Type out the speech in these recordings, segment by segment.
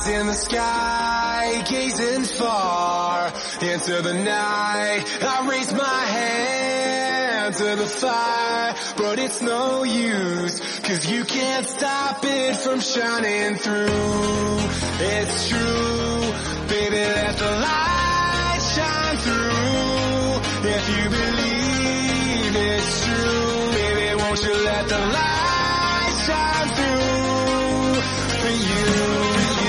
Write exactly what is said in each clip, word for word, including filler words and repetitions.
eyes in the sky, gazing far into the night. I raise my hand to the fire, but it's no use, 'cause you can't stop it from shining through. It's true, baby, let the light shine through. If you believe it's true, baby, won't you let the light shine through for you.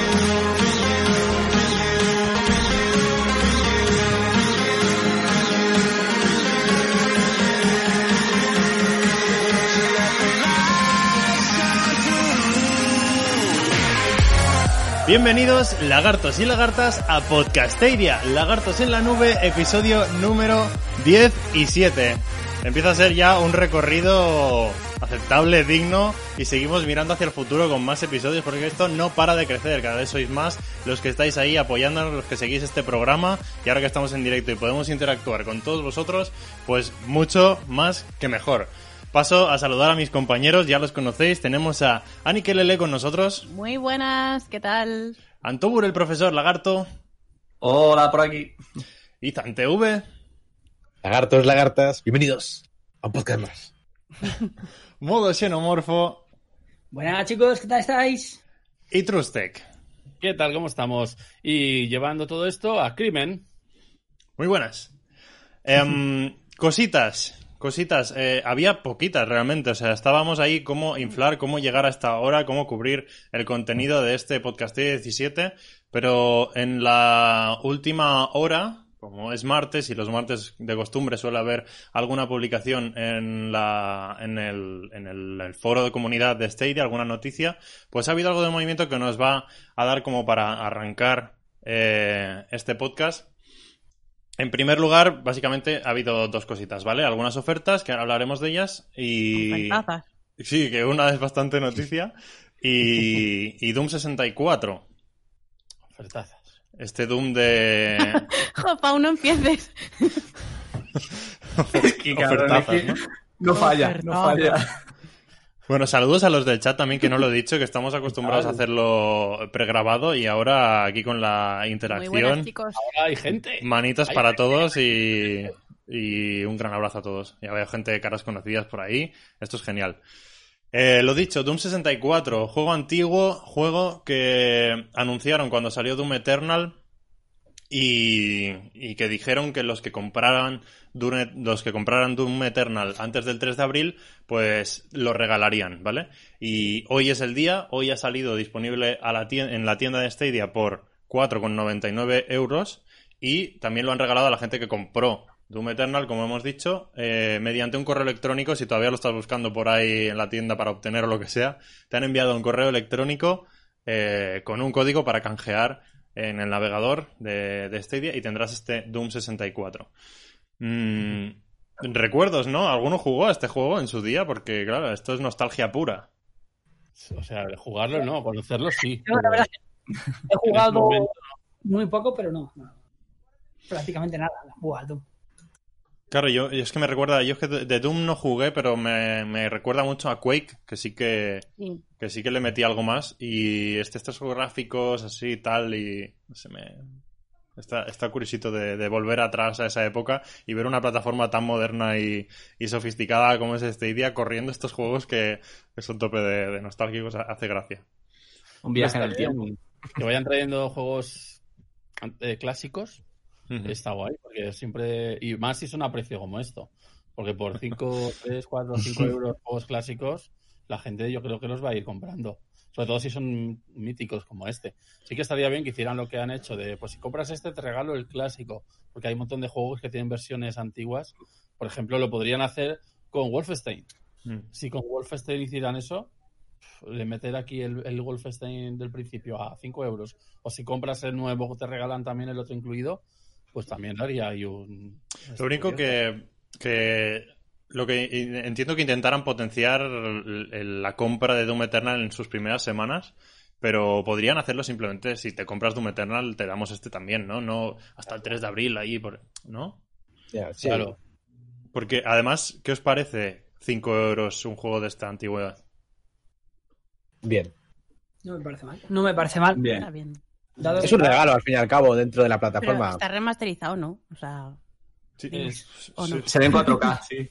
Bienvenidos, lagartos y lagartas, a Podcasteria, Lagartos en la Nube, episodio número diez y siete. Empieza a ser ya un recorrido aceptable, digno, y seguimos mirando hacia el futuro con más episodios, porque esto no para de crecer. Cada vez sois más los que estáis ahí apoyándonos, los que seguís este programa, y ahora que estamos en directo y podemos interactuar con todos vosotros, pues mucho más que mejor. Paso a saludar a mis compañeros, ya los conocéis. Tenemos a Ani Kelele con nosotros. Muy buenas, ¿qué tal? Antobur, el profesor Lagarto. Hola, por aquí. Y Zantv. Lagartos, lagartas, bienvenidos a un podcast más. Modo Xenomorfo. Buenas, chicos, ¿qué tal estáis? Y Trustec. ¿Qué tal? ¿Cómo estamos? Y llevando todo esto a Crimen. Muy buenas. Eh, cositas. Cositas, eh, había poquitas realmente, o sea, estábamos ahí cómo inflar, cómo llegar a esta hora, cómo cubrir el contenido de este podcast diecisiete, pero en la última hora, como es martes y los martes de costumbre suele haber alguna publicación en la en el, en el, el foro de comunidad de Stadia, alguna noticia, pues ha habido algo de movimiento que nos va a dar como para arrancar eh, este podcast. En primer lugar, básicamente ha habido dos cositas, ¿vale? Algunas ofertas, que ahora hablaremos de ellas, y... Ofertazas. Sí, que una es bastante noticia, y, y Doom sesenta y cuatro. Ofertazas. Este Doom de... Pau, no empieces. Ofertazas, ¿no? No falla, no falla. Bueno, saludos a los del chat también, que no lo he dicho, que estamos acostumbrados a hacerlo pregrabado y ahora aquí con la interacción. Muy buenas, chicos. Ahora hay gente. Manitas hay para gente. todos y, y un gran abrazo a todos. Ya veo gente de caras conocidas por ahí. Esto es genial. Eh, lo dicho, Doom sesenta y cuatro, juego antiguo, juego que anunciaron cuando salió Doom Eternal y, y que dijeron que los que compraran Doom, los que compraran Doom Eternal antes del tres de abril, pues lo regalarían, ¿vale? Y hoy es el día, hoy ha salido disponible a la tienda, en la tienda de Stadia por cuatro con noventa y nueve euros, y también lo han regalado a la gente que compró Doom Eternal, como hemos dicho, eh, mediante un correo electrónico. Si todavía lo estás buscando por ahí en la tienda para obtener o lo que sea, te han enviado un correo electrónico eh, con un código para canjear en el navegador de, de Stadia y tendrás este Doom sesenta y cuatro. Mm, recuerdos, ¿no? ¿Alguno jugó a este juego en su día? Porque, claro, esto es nostalgia pura. O sea, jugarlo no, conocerlo sí. Yo, la verdad, he jugado momento, muy poco, pero no, no. Prácticamente nada, no he jugado. Claro, yo, yo es que me recuerda, yo es que de, de Doom no jugué, pero me, me recuerda mucho a Quake, que sí que, Sí. que sí que le metí algo más, y este, estos gráficos así y tal, y no sé, me... Está, está curiosito de, de volver atrás a esa época y ver una plataforma tan moderna y, y sofisticada como es Stadia corriendo estos juegos que, que son tope de, de nostálgicos, hace gracia. Un viaje en el tiempo. Que vayan trayendo juegos eh, clásicos. Uh-huh. Está guay, porque siempre... Y más si son a precio como esto. Porque por cinco, tres, cuatro, cinco euros juegos clásicos, la gente yo creo que los va a ir comprando. Sobre todo si son míticos como este. Sí que estaría bien que hicieran lo que han hecho de, pues si compras este te regalo el clásico. Porque hay un montón de juegos que tienen versiones antiguas. Por ejemplo, lo podrían hacer con Wolfenstein. Mm. Si con Wolfenstein hicieran eso, le meter aquí el, el Wolfenstein del principio a cinco euros. O si compras el nuevo te regalan también el otro incluido, pues también lo haría ahí un... Lo único que... que... Lo que entiendo que intentaran potenciar la compra de Doom Eternal en sus primeras semanas, pero podrían hacerlo simplemente, si te compras Doom Eternal te damos este también, ¿no? No hasta el tres de abril ahí, por... ¿no? Yeah, sí. Claro. Porque además, ¿qué os parece cinco euros un juego de esta antigüedad? Bien. No me parece mal. No me parece mal. Está bien. Dado Es que- un regalo, al fin y al cabo, dentro de la Pero plataforma. está remasterizado, ¿no? O sea, Sí, Es- ¿o no? Se ve en cuatro K, sí.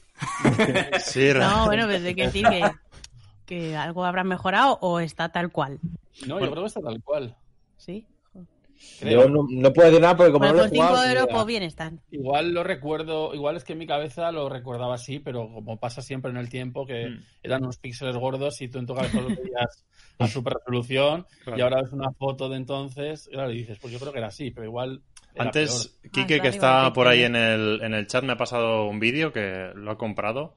sí, No, bueno, pues hay que decir que, que algo habrá mejorado o está tal cual. No, yo creo que está tal cual. ¿Sí? Creo. Yo no, no puedo decir nada porque como Bueno, no lo he por cinco jugado... euros, idea. pues bien están. Igual lo recuerdo, igual es que en mi cabeza lo recordaba así, pero como pasa siempre en el tiempo, que Mm. eran unos píxeles gordos y tú en tu cabeza lo veías a super resolución Claro. y ahora ves una foto de entonces, claro, y dices, pues yo creo que era así, pero igual era Antes, peor. Quique, Ah, que está arriba está el por ahí pixel. en el, en el chat, me ha pasado un vídeo que lo ha comprado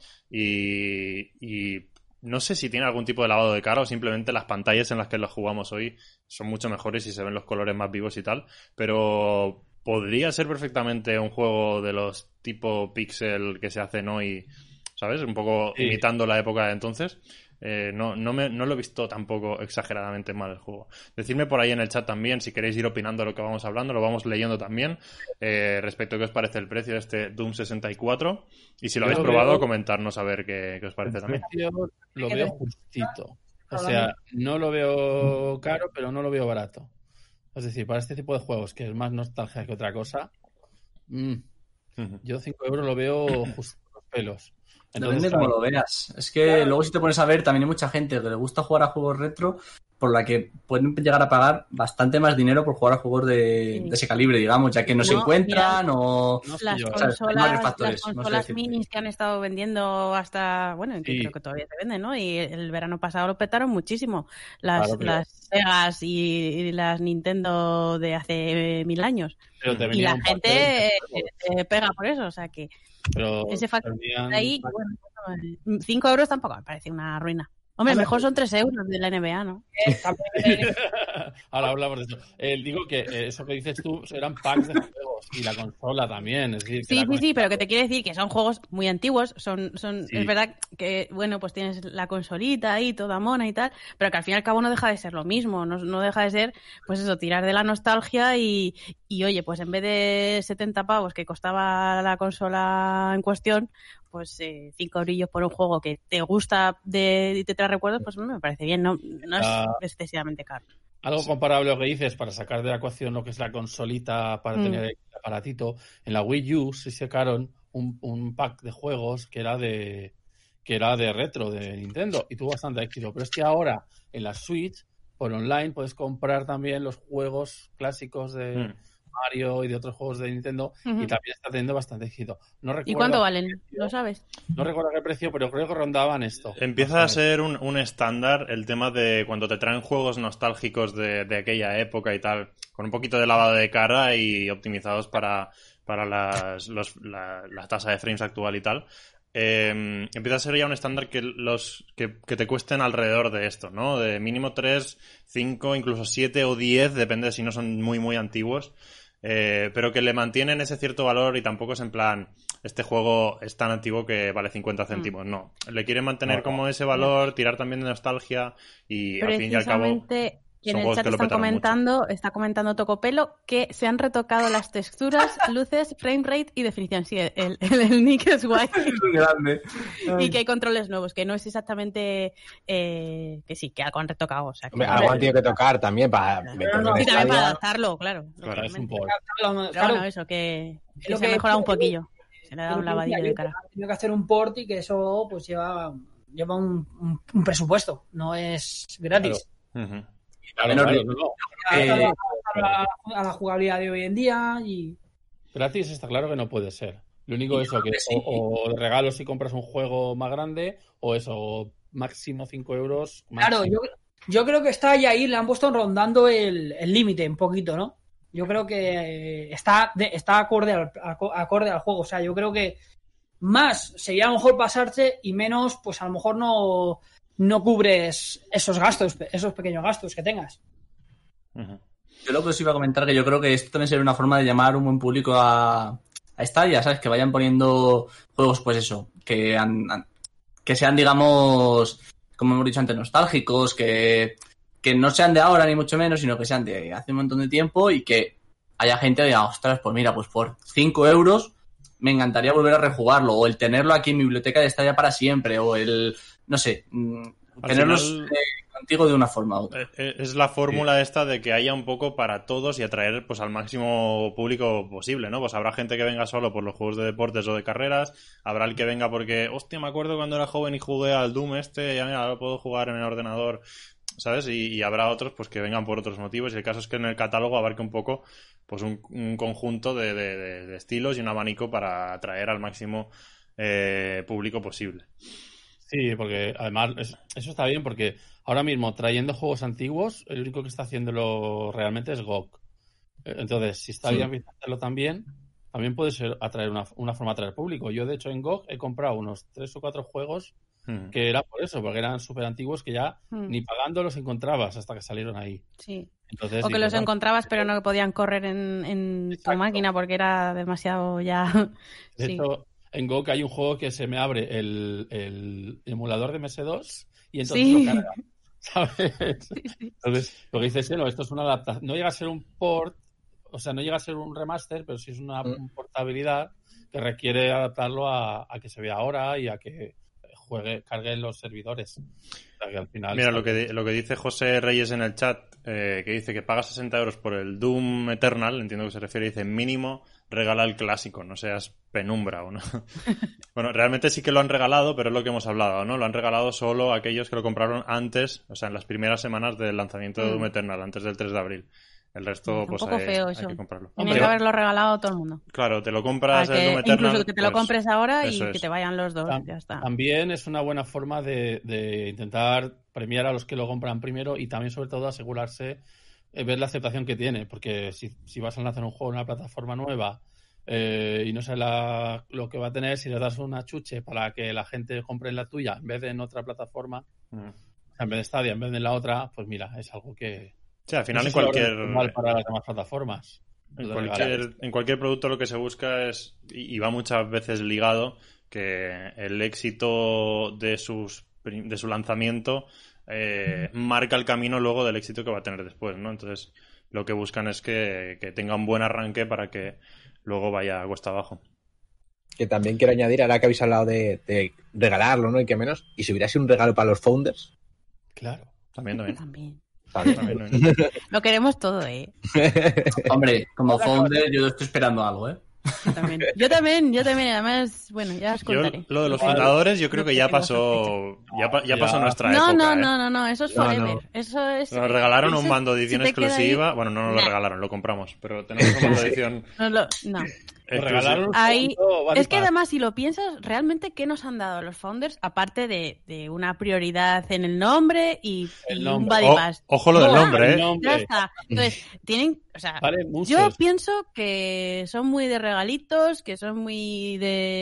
y, y no sé si tiene algún tipo de lavado de cara o simplemente las pantallas en las que los jugamos hoy son mucho mejores y se ven los colores más vivos y tal, pero podría ser perfectamente un juego de los tipo pixel que se hacen hoy, ¿sabes? Un poco Sí. imitando la época de entonces. Eh, no, no, me, no lo he visto tampoco exageradamente mal el juego. Decidme por ahí en el chat también si queréis ir opinando de lo que vamos hablando, lo vamos leyendo también, eh, respecto a qué os parece el precio de este Doom sesenta y cuatro y si lo Yo habéis lo probado, veo- comentarnos a ver qué, qué os parece El también. precio lo que veo ver. justito. O sea, no lo veo caro, pero no lo veo barato. Es decir, para este tipo de juegos, que es más nostalgia que otra cosa, mm, Ujú. yo cinco euros lo veo justo los pelos. Depende claro, cómo lo veas. Es que luego si te pones a ver, también hay mucha gente que le gusta jugar a juegos retro por la que pueden llegar a pagar bastante más dinero por jugar a juegos de, Sí. de ese calibre, digamos, ya que no, se No, encuentran o... no sé Las yo, ¿eh? sea, hay varios consolas, factores, las no sé consolas decirte. minis que han estado vendiendo hasta, bueno, que Sí. creo que todavía se venden, ¿no? Y el verano pasado lo petaron muchísimo. Las, Claro, pero- las Segas y, y las Nintendo de hace mil años. Pero te Y venía la un paquete gente de eh, juegos, se pega por eso, o sea que pero ese factor venían- ahí, bueno, cinco euros tampoco me parece una ruina. Hombre, A ver, mejor son tres euros de la N B A, ¿no? Eh, también- Ahora hablamos de eso. Eh, digo que eh, eso que dices tú eran packs de juegos y la consola también. Es decir, que Sí, la sí, sí, pero que te quiere decir que son juegos muy antiguos, son, son, Sí. es verdad que, bueno, pues tienes la consolita ahí, toda mona y tal, pero que al fin y al cabo no deja de ser lo mismo, no, no deja de ser, pues eso, tirar de la nostalgia y, y oye, pues en vez de setenta pavos que costaba la consola en cuestión, pues eh, cinco brillos por un juego que te gusta de, y te trae recuerdos, pues me parece bien, no, no es Ah. excesivamente caro. Algo comparable a lo que dices para sacar de la ecuación lo que es la consolita para Mm. tener el aparatito. En la Wii U se sacaron un, un pack de juegos que era de que era de retro de Nintendo y tuvo bastante éxito. Pero es que ahora en la Switch por online puedes comprar también los juegos clásicos de Mm. Mario y de otros juegos de Nintendo Ujú. y también está teniendo bastante éxito. No recuerdo, ¿Y cuánto valen? ¿Lo sabes? No recuerdo qué precio, pero creo que rondaban esto. Empieza Más a o menos. ser un, un estándar el tema de cuando te traen juegos nostálgicos de, de aquella época y tal, con un poquito de lavado de cara y optimizados para, para las, los, la, la tasa de frames actual y tal. Eh, empieza a ser ya un estándar que los que, que te cuesten alrededor de esto, ¿no? De mínimo tres, cinco, incluso siete o diez, depende de si no son muy, muy antiguos. Eh, pero que le mantienen ese cierto valor y tampoco es en plan, este juego es tan antiguo que vale cincuenta céntimos. No, le quieren mantener No, no. como ese valor, tirar también de nostalgia y al fin y al cabo... Precisamente en son el juegos chat que lo están petaron comentando, está comentando Tocopelo que se han retocado las texturas, luces, frame rate y definición. Sí, el, el, el nick es guay. Es muy grande. Y que hay controles nuevos, que no es exactamente eh, que sí, que algo han retocado. O sea, que, Hombre, algo han tenido que tocar también para no, meterlo no, en sí, también para Stadia. adaptarlo, claro. Claro, es un lógicamente. por. Pero Claro, bueno, eso, que, Es que lo se ha que mejorado un decía yo. poquillo. Se le ha dado un Pero que decía lavadillo de yo, cara. que han tenido que hacer un port y que eso pues lleva, lleva un, un, un presupuesto, no es gratis. Ujú. Claro, Menor claro, de- no, no. Adaptarlo Eh, a, la, a la jugabilidad de hoy en día y Gratis está claro que no puede ser. Lo único Y es eso, que que sí. o, o de regalo si compras un juego más grande, o eso, máximo cinco euros. claro, máximo. yo, yo creo que está ahí, ahí le han puesto rondando el el límite un poquito, ¿no? Yo creo que eh, está, de- está acorde, al, aco- acorde al juego, o sea, yo creo que más sería a lo mejor pasarse y menos, pues a lo mejor no, no cubres esos gastos, esos pequeños gastos que tengas. Ujú. Yo lo que os iba a comentar que yo creo que esto también sería una forma de llamar un buen público a, a Stadia, ¿sabes? Que vayan poniendo juegos, pues eso, que, han- han- que sean, digamos, como hemos dicho antes, nostálgicos, que, que no sean de ahora ni mucho menos, sino que sean de hace un montón de tiempo y que haya gente que diga, ostras, pues mira, pues por cinco euros me encantaría volver a rejugarlo, o el tenerlo aquí en mi biblioteca de Stadia para siempre, o el, no sé, mm, Al tenerlos final- eh, contigo de una forma u otra. Eh, eh, Es la fórmula esta de que haya un poco para todos y atraer pues al máximo público posible, ¿no? Pues habrá gente que venga solo por los juegos de deportes o de carreras, habrá el que venga porque, hostia, me acuerdo cuando era joven y jugué al Doom este, ya mira, ahora puedo jugar en el ordenador, ¿sabes? Y, y habrá otros pues que vengan por otros motivos y el caso es que en el catálogo abarque un poco pues un, un conjunto de, de- de- de estilos y un abanico para atraer al máximo eh, público posible. Sí, porque además es- eso está bien porque ahora mismo trayendo juegos antiguos, el único que está haciéndolo realmente es G O G. Eh, Entonces, si está Sí. bien hacerlo también, también puede ser atraer una, una forma de atraer público. Yo, de hecho, en G O G he comprado unos tres o cuatro juegos Mm. que era por eso, porque eran súper antiguos que ya Mm. ni pagando los encontrabas hasta que salieron ahí. Sí. Entonces, O que dices, los "Ah, encontrabas pero no podían correr en, en tu Exacto. máquina porque era demasiado ya... De Sí. hecho, en G O G hay un juego que se me abre el, el emulador de M S dos y entonces Sí. lo carga, ¿sabes? Entonces, lo que dices, no, esto es una adaptación. No llega a ser un port, o sea, no llega a ser un remaster, pero sí es una Mm. portabilidad que requiere adaptarlo a, a que se vea ahora y a que juegue, cargue en los servidores. O sea, que al final Mira, está lo que, bien. di- lo que dice José Reyes en el chat, eh, que dice que paga sesenta euros por el Doom Eternal, entiendo que se refiere, dice mínimo regala el clásico, no seas penumbra o no. Bueno, realmente sí que lo han regalado, pero es lo que hemos hablado, ¿no? Lo han regalado solo a aquellos que lo compraron antes, o sea, en las primeras semanas del lanzamiento de Mm. Doom Eternal, antes del tres de abril. El resto, Un pues poco hay, feo hay eso. que comprarlo. Tenía Hombre, que haberlo regalado a todo el mundo. Claro, te lo A compras el que- Doom Eternal. incluso que te lo pues, compres ahora y eso que es. te vayan los dos, Tam- ya está. También es una buena forma de, de intentar premiar a los que lo compran primero y también, sobre todo, asegurarse, eh, ver la aceptación que tiene. Porque si, si vas a lanzar un juego en una plataforma nueva eh, y no sé la- lo que va a tener, si le das una chuche para que la gente compre en la tuya en vez de en otra plataforma, Mm. o sea, en vez de Stadia, en vez de en la otra, pues mira, es algo que. Sí, al final no sé en si lo cualquier... harán igual para las demás plataformas. En Lo de regalar cualquier, esto. en cualquier producto lo que se busca es, y y va muchas veces ligado, que el éxito de, sus, prim- de su lanzamiento eh, marca el camino luego del éxito que va a tener después, ¿no? Entonces, lo que buscan es que, que tenga un buen arranque para que luego vaya cuesta abajo. Que también quiero añadir, ahora que habéis hablado de, de regalarlo, ¿no? Y que menos. Y si hubiera sido un regalo para los founders, Claro. También, también. También. ¿sabes? también, también. Lo queremos todo, ¿eh? Hombre, como founder yo estoy esperando algo, ¿eh? Yo también. Yo también, yo también. Además, bueno, ya os Yo, contaré. lo de los Vale. fundadores, yo creo Lo que que ya tengo pasó, ya, pa- ya Ya. pasó nuestra No, época, no, ¿eh? no, no, no, eso es No, forever. no. Eso es. Nos regalaron eso un mando de edición se te queda ahí. exclusiva. Bueno, no nos lo Nah. regalaron, lo compramos. Pero tenemos un mando de edición No, lo- no. Lo exclusiva. regalaron un Ahí- segundo, vale, Es que para- además, si lo piensas, realmente, ¿qué nos han dado los founders? Aparte de, de una prioridad en el nombre y, El y nombre. un O- buddy pass. ojo lo del No, nombre, el ¿eh? nombre. Ya está. Entonces, tienen, o sea, Vale mucho. yo pienso que son muy de regalitos, que son muy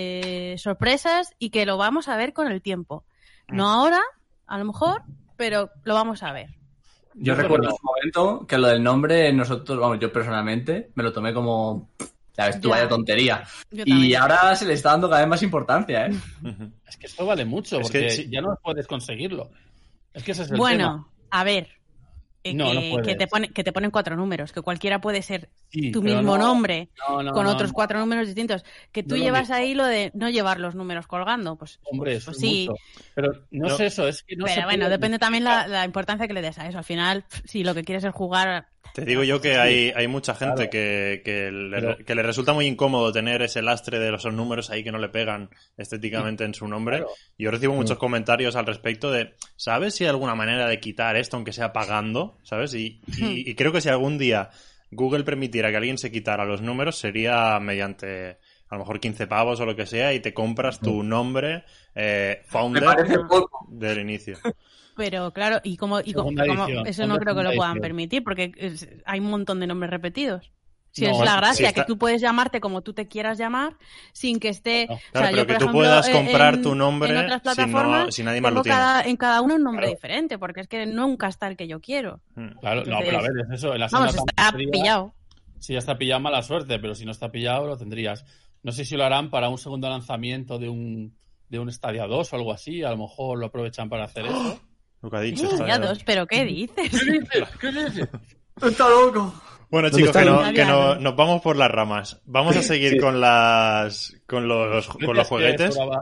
de sorpresas y que lo vamos a ver con el tiempo. No ahora, a lo mejor, pero lo vamos a ver. Yo Yo recuerdo en creo- su momento que lo del nombre, nosotros, vamos, yo personalmente me lo tomé como, sabes, tú Ya. vaya tontería. Yo Y también. ahora se le está dando cada vez más importancia, ¿eh? Ujú. Es que esto vale mucho, Es porque que sí. ya no puedes conseguirlo. Es que ese es el Bueno, tema. a ver. eh, No, no que, puedes. que te pone, que te ponen cuatro números, que cualquiera puede ser Sí, tu pero mismo no- nombre no, no, con no, otros no. cuatro números distintos. Que tú No lo llevas mismo. ahí lo de no llevar los números colgando, pues, Hombre, pues, eso pues es sí. mucho. Pero no, No. es eso, es que no se pero bueno, puede depende también la, justificar. la importancia que le des a eso. Al final, pf, si lo que quieres es jugar... Te digo yo que hay, hay mucha gente Claro. que, que, le, Pero- que le resulta muy incómodo tener ese lastre de esos números ahí que no le pegan estéticamente en su nombre. Claro. Yo recibo muchos comentarios al respecto de, ¿sabes si hay alguna manera de quitar esto aunque sea pagando? ¿Sabes? Y, y, y creo que si algún día Google permitiera que alguien se quitara los números sería mediante a lo mejor quince pavos o lo que sea y te compras tu nombre eh, Me founder parece poco. del inicio. Pero claro, y como, y co- Segunda como- edición, eso no segunda creo que lo puedan edición. permitir, porque es- hay un montón de nombres repetidos. Si No, es la si gracia, está- que tú puedes llamarte como tú te quieras llamar, sin que esté... No, o sea, claro, pero yo, que por tú ejemplo, puedas en- comprar en- tu nombre en otras si no- plataformas si nadie más tengo lo tiene. cada- en cada uno un nombre Claro. diferente, porque es que nunca está el que yo quiero. Mm. Claro, no, Entonces- pero a ver, es eso. En la Vamos, segunda está tendrías- pillado. Si ya está pillado, mala suerte, pero si no está pillado, lo tendrías. No sé si lo harán para un segundo lanzamiento de un, de un Stadia dos o algo así. A lo mejor lo aprovechan para hacer eso. Lo que ha dicho. Ya está ya. dos, pero ¿qué dices? ¿Qué dices? Está loco. Bueno, ¿Dónde chicos, que, está no- el- que no- nos vamos por las ramas. Vamos a seguir Sí. con las con los, con los juguetes. Que sobraba-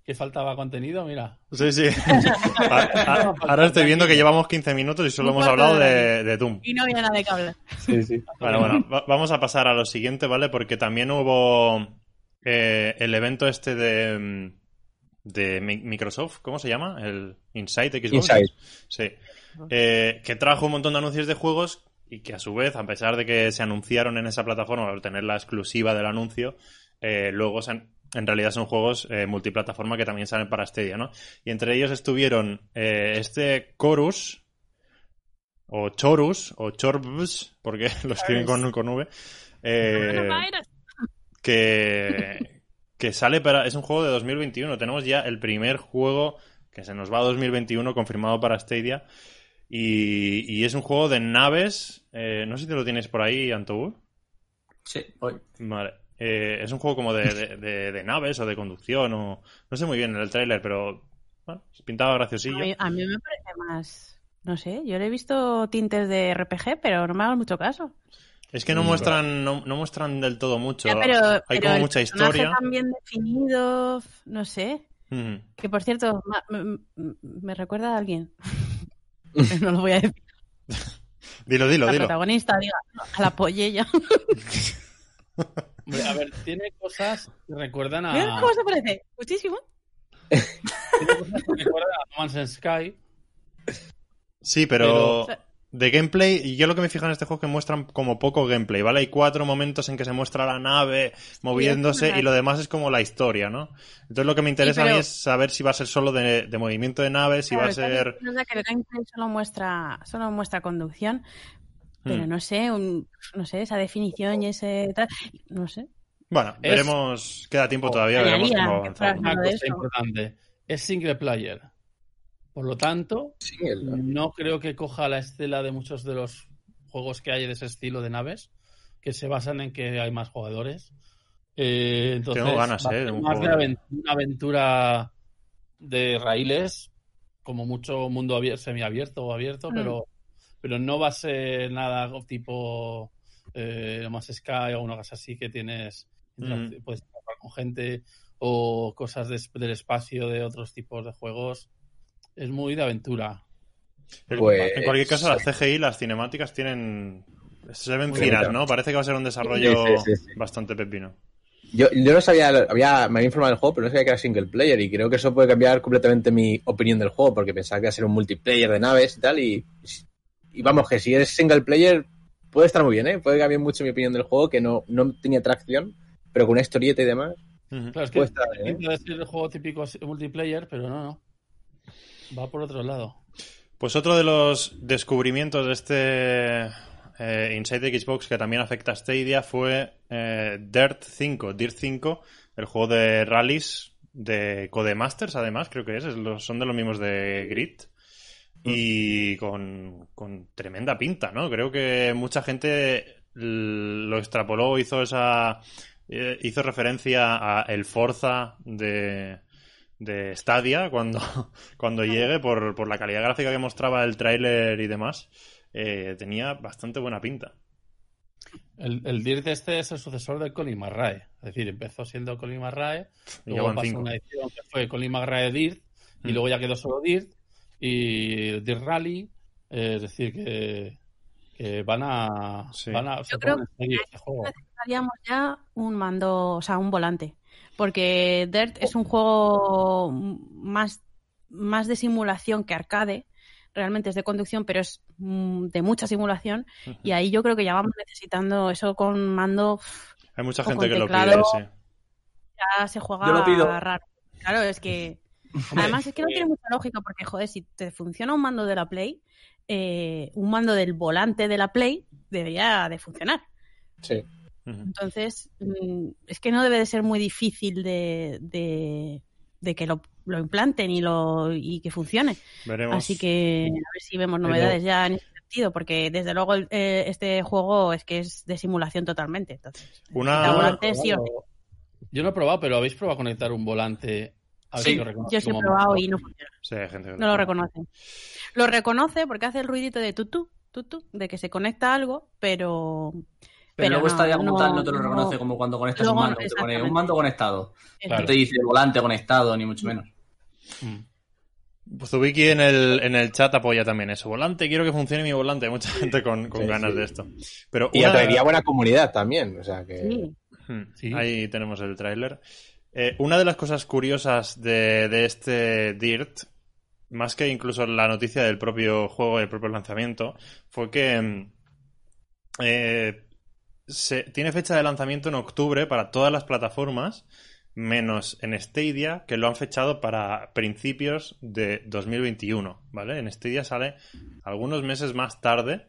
que faltaba contenido, mira. Sí, sí. Ahora, ahora estoy viendo que llevamos quince minutos y solo hemos hablado de, de Doom. Y no había nada de que hablar. Sí, sí. Vale, bueno, va- vamos a pasar a lo siguiente, ¿vale? Porque también hubo eh, el evento este de, mm, de Mi- Microsoft, ¿cómo se llama? El Inside Xbox. Inside. Sí. Eh, que trajo un montón de anuncios de juegos y que a su vez, a pesar de que se anunciaron en esa plataforma al tener la exclusiva del anuncio, eh, luego se han- en realidad son juegos eh, multiplataforma que también salen para Stadia, ¿no? Y entre ellos estuvieron eh, este Chorus, o Chorus, o Chorbus, porque lo escriben con, con V, eh, que, que sale para... Es un juego de dos mil veintiuno. Tenemos ya el primer juego que se nos va a dos mil veintiuno confirmado para Stadia. Y, y es un juego de naves. Eh, no sé si te lo tienes por ahí, Antobur. Sí, voy. Vale. Eh, es un juego como de, de, de- de naves o de conducción o... No sé muy bien el tráiler, pero... Bueno, pintaba A graciosillo. mí, a mí me parece más... No sé, yo le he visto tintes de R P G, pero no me hagas mucho caso. Es que no muestran no, no muestran del todo mucho. Ya, pero, Hay pero como el mucha personaje historia. tan bien definido, no sé. Ujú. Que por cierto, ma- me, me- me recuerda a alguien. Pero no lo voy a decir. Dilo, dilo, La dilo. protagonista, diga, a la pollella. Hombre, a ver, tiene cosas que recuerdan a... Mira cómo se parece. Muchísimo. tiene cosas que recuerdan a No Man's Sky. Sí, pero, Pero- de gameplay, y yo lo que me fijo en este juego es que muestran como poco gameplay, ¿vale? Hay cuatro momentos en que se muestra la nave moviéndose verdad. y lo demás es como la historia, ¿no? Entonces lo que me interesa Sí, pero- a mí es saber si va a ser solo de, de movimiento de naves, si va a Claro, ser... Es verdad que el gameplay solo muestra, solo muestra conducción, pero Hmm. no sé, un, no sé, esa definición y ese tal, no sé. Bueno, Es- veremos, queda tiempo todavía, Añadía, veremos cómo que avanzamos. fuera- Una Nada de cosa eso. importante. Es single player. Por lo tanto, Sí, el- no creo que coja la estela de muchos de los juegos que hay de ese estilo de naves, que se basan en que hay más jugadores. Eh, entonces, Tengo ganas, va a eh, ser de un más juego de de- aven- una aventura de raíles, como mucho mundo abierto, semiabierto o abierto, Mm. pero, pero no va a ser nada tipo eh, No Man's Sky o una cosa así que tienes, Mm. puedes interactuar con gente o cosas de- del espacio de otros tipos de juegos. Es muy de aventura. El- Pues- En cualquier caso, las C G I, las cinemáticas tienen... Se ven Muy finas, bonito. ¿no? Parece que va a ser un desarrollo Sí, sí, sí, sí. bastante pepino. Yo, yo no sabía, había, me había informado del juego, pero no sabía que era single player y creo que eso puede cambiar completamente mi opinión del juego porque pensaba que iba a ser un multiplayer de naves y tal y, y vamos, que si es single player puede estar muy bien, ¿eh? Puede cambiar mucho mi opinión del juego que no, no tenía tracción, pero con una historieta y demás. Ujú. Claro, es que Puede estar bien, ¿eh? puede ser el juego típico multiplayer, pero no, no. Va por otro lado. Pues otro de los descubrimientos de este eh, Inside Xbox que también afecta a Stadia fue eh, Dirt cinco. Dirt cinco, el juego de rallies de Codemasters, además, creo que es. es lo- son de los mismos de Grid. Y con, con tremenda pinta, ¿no? Creo que mucha gente l- lo extrapoló, hizo esa... eh, hizo referencia a el Forza de... de Stadia cuando, cuando llegue por, por la calidad gráfica que mostraba el tráiler y demás. Eh, tenía bastante buena pinta. El, el Dirt este es el sucesor del Colin McRae. Es decir, empezó siendo Colin McRae, Y luego ya van pasó cinco. una edición que fue Colin McRae Dirt, y Mm. luego ya quedó solo Dirt, y Dirt Rally. eh, es decir, que, que van a... Sí. Van a se Yo creo ponen en serio este juego. Necesitaríamos ya un mando, o sea, un volante. Porque Dirt es un juego más, más de simulación que arcade. Realmente es de conducción, pero es mm, de mucha simulación. Ujú. Y ahí yo creo que ya vamos necesitando eso con mando. Uf, Hay mucha o gente con que lo teclado. pide, sí. ya se juega Yo lo pido. raro. Claro, es que. Además, es que no tiene mucha lógica, porque, joder, si te funciona un mando de la Play, eh, un mando del volante de la Play debería de funcionar. Sí. Ujú. Entonces, mm, es que no debe de ser muy difícil de, de, de que lo, lo implanten y, lo, y que funcione. Veremos. Así que a ver si vemos Pero- novedades ya en ese sentido, porque desde luego el- eh, este juego es que es de simulación totalmente. Entonces, Una- la Yo no, he volante sí o sí. probado, yo no he probado, pero ¿habéis probado conectar un volante? A ver Sí. si lo reconoce Yo sí he como probado motor? y no funciona. Sí, hay gente que No lo reconoce. Lo reconoce porque hace el ruidito de tutú, tutú, de que se conecta algo, pero, Pero, luego no, Stadia como no, tal no te lo no. reconoce como cuando conectas Luego, un mando. Te pone exactamente. un mando conectado. Claro. No te dice volante conectado, ni mucho menos. Pues Zubiki en el, en el chat apoya también eso. Volante, quiero que funcione mi volante. Hay mucha gente con, con Sí, ganas sí. de esto. Pero Y una- atraería buena comunidad también. O sea que. Sí. Hmm, Sí. Ahí tenemos el tráiler. Eh, una de las cosas curiosas de, de este Dirt, más que incluso la noticia del propio juego, del propio lanzamiento, fue que mm, eh, se, tiene fecha de lanzamiento en octubre para todas las plataformas, menos en Stadia, que lo han fechado para principios de dos mil veintiuno, ¿vale? En Stadia sale algunos meses más tarde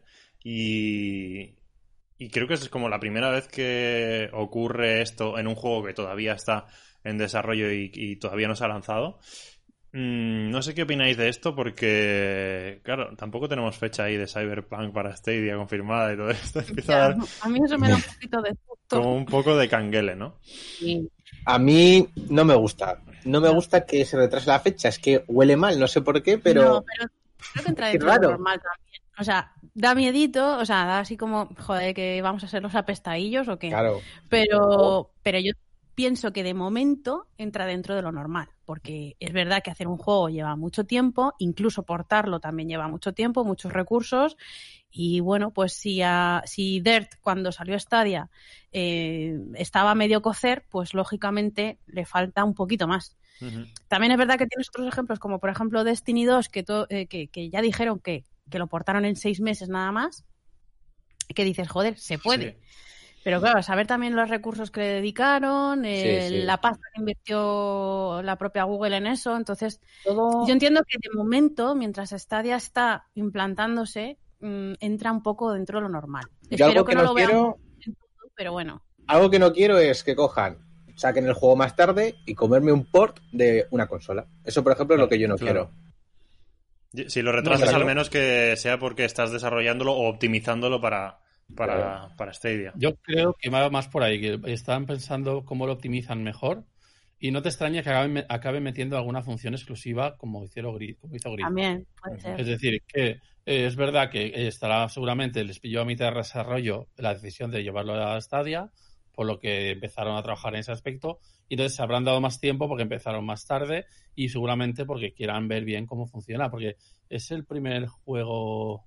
y, y creo que es como la primera vez que ocurre esto en un juego que todavía está en desarrollo y, y todavía no se ha lanzado. Mm, no sé qué opináis de esto porque, claro, tampoco tenemos fecha ahí de Cyberpunk para Stadia confirmada y todo esto. Empieza a Ya, dar a mí eso me da un poquito de susto. como un poco de canguele, ¿no? Sí. A mí no me gusta. No me gusta que se retrase la fecha. Es que huele mal, no sé por qué, pero. No, pero creo que entra Qué dentro de lo raro. normal también. O sea, da miedito, o sea, da así como, joder, que vamos a ser los apestadillos o qué. Claro. Pero, pero yo pienso que de momento entra dentro de lo normal, porque es verdad que hacer un juego lleva mucho tiempo, incluso portarlo también lleva mucho tiempo, muchos recursos, y bueno, pues si, a, si Dirt cuando salió Stadia eh, estaba a medio cocer, pues lógicamente le falta un poquito más. Ujú. También es verdad que tienes otros ejemplos, como por ejemplo Destiny dos, que, to, eh, que, que ya dijeron que, que lo portaron en seis meses nada más, que dices, joder, se puede. Sí. Pero claro, saber también los recursos que le dedicaron, eh, Sí, sí. la pasta que invirtió la propia Google en eso. Entonces, Todo, yo entiendo que de momento, mientras Stadia está implantándose, mmm, entra un poco dentro de lo normal. Yo Espero algo que, que no no lo quiero, veamos en todo, pero bueno. algo que no quiero es que cojan, saquen el juego más tarde y comerme un port de una consola. Eso, por ejemplo, es lo que yo no Claro. quiero. Si lo retrasas, No, claro. al menos que sea porque estás desarrollándolo o optimizándolo para, para, Claro. para Stadia. Yo creo que va más por ahí, que están pensando cómo lo optimizan mejor y no te extraña que acaben, acaben metiendo alguna función exclusiva como, hicieron Grid, como hizo Grid. También puede ser. Es decir, que eh, es verdad que estará seguramente, les pilló a mitad de desarrollo la decisión de llevarlo a Stadia, por lo que empezaron a trabajar en ese aspecto, y entonces se habrán dado más tiempo porque empezaron más tarde y seguramente porque quieran ver bien cómo funciona, porque es el primer juego...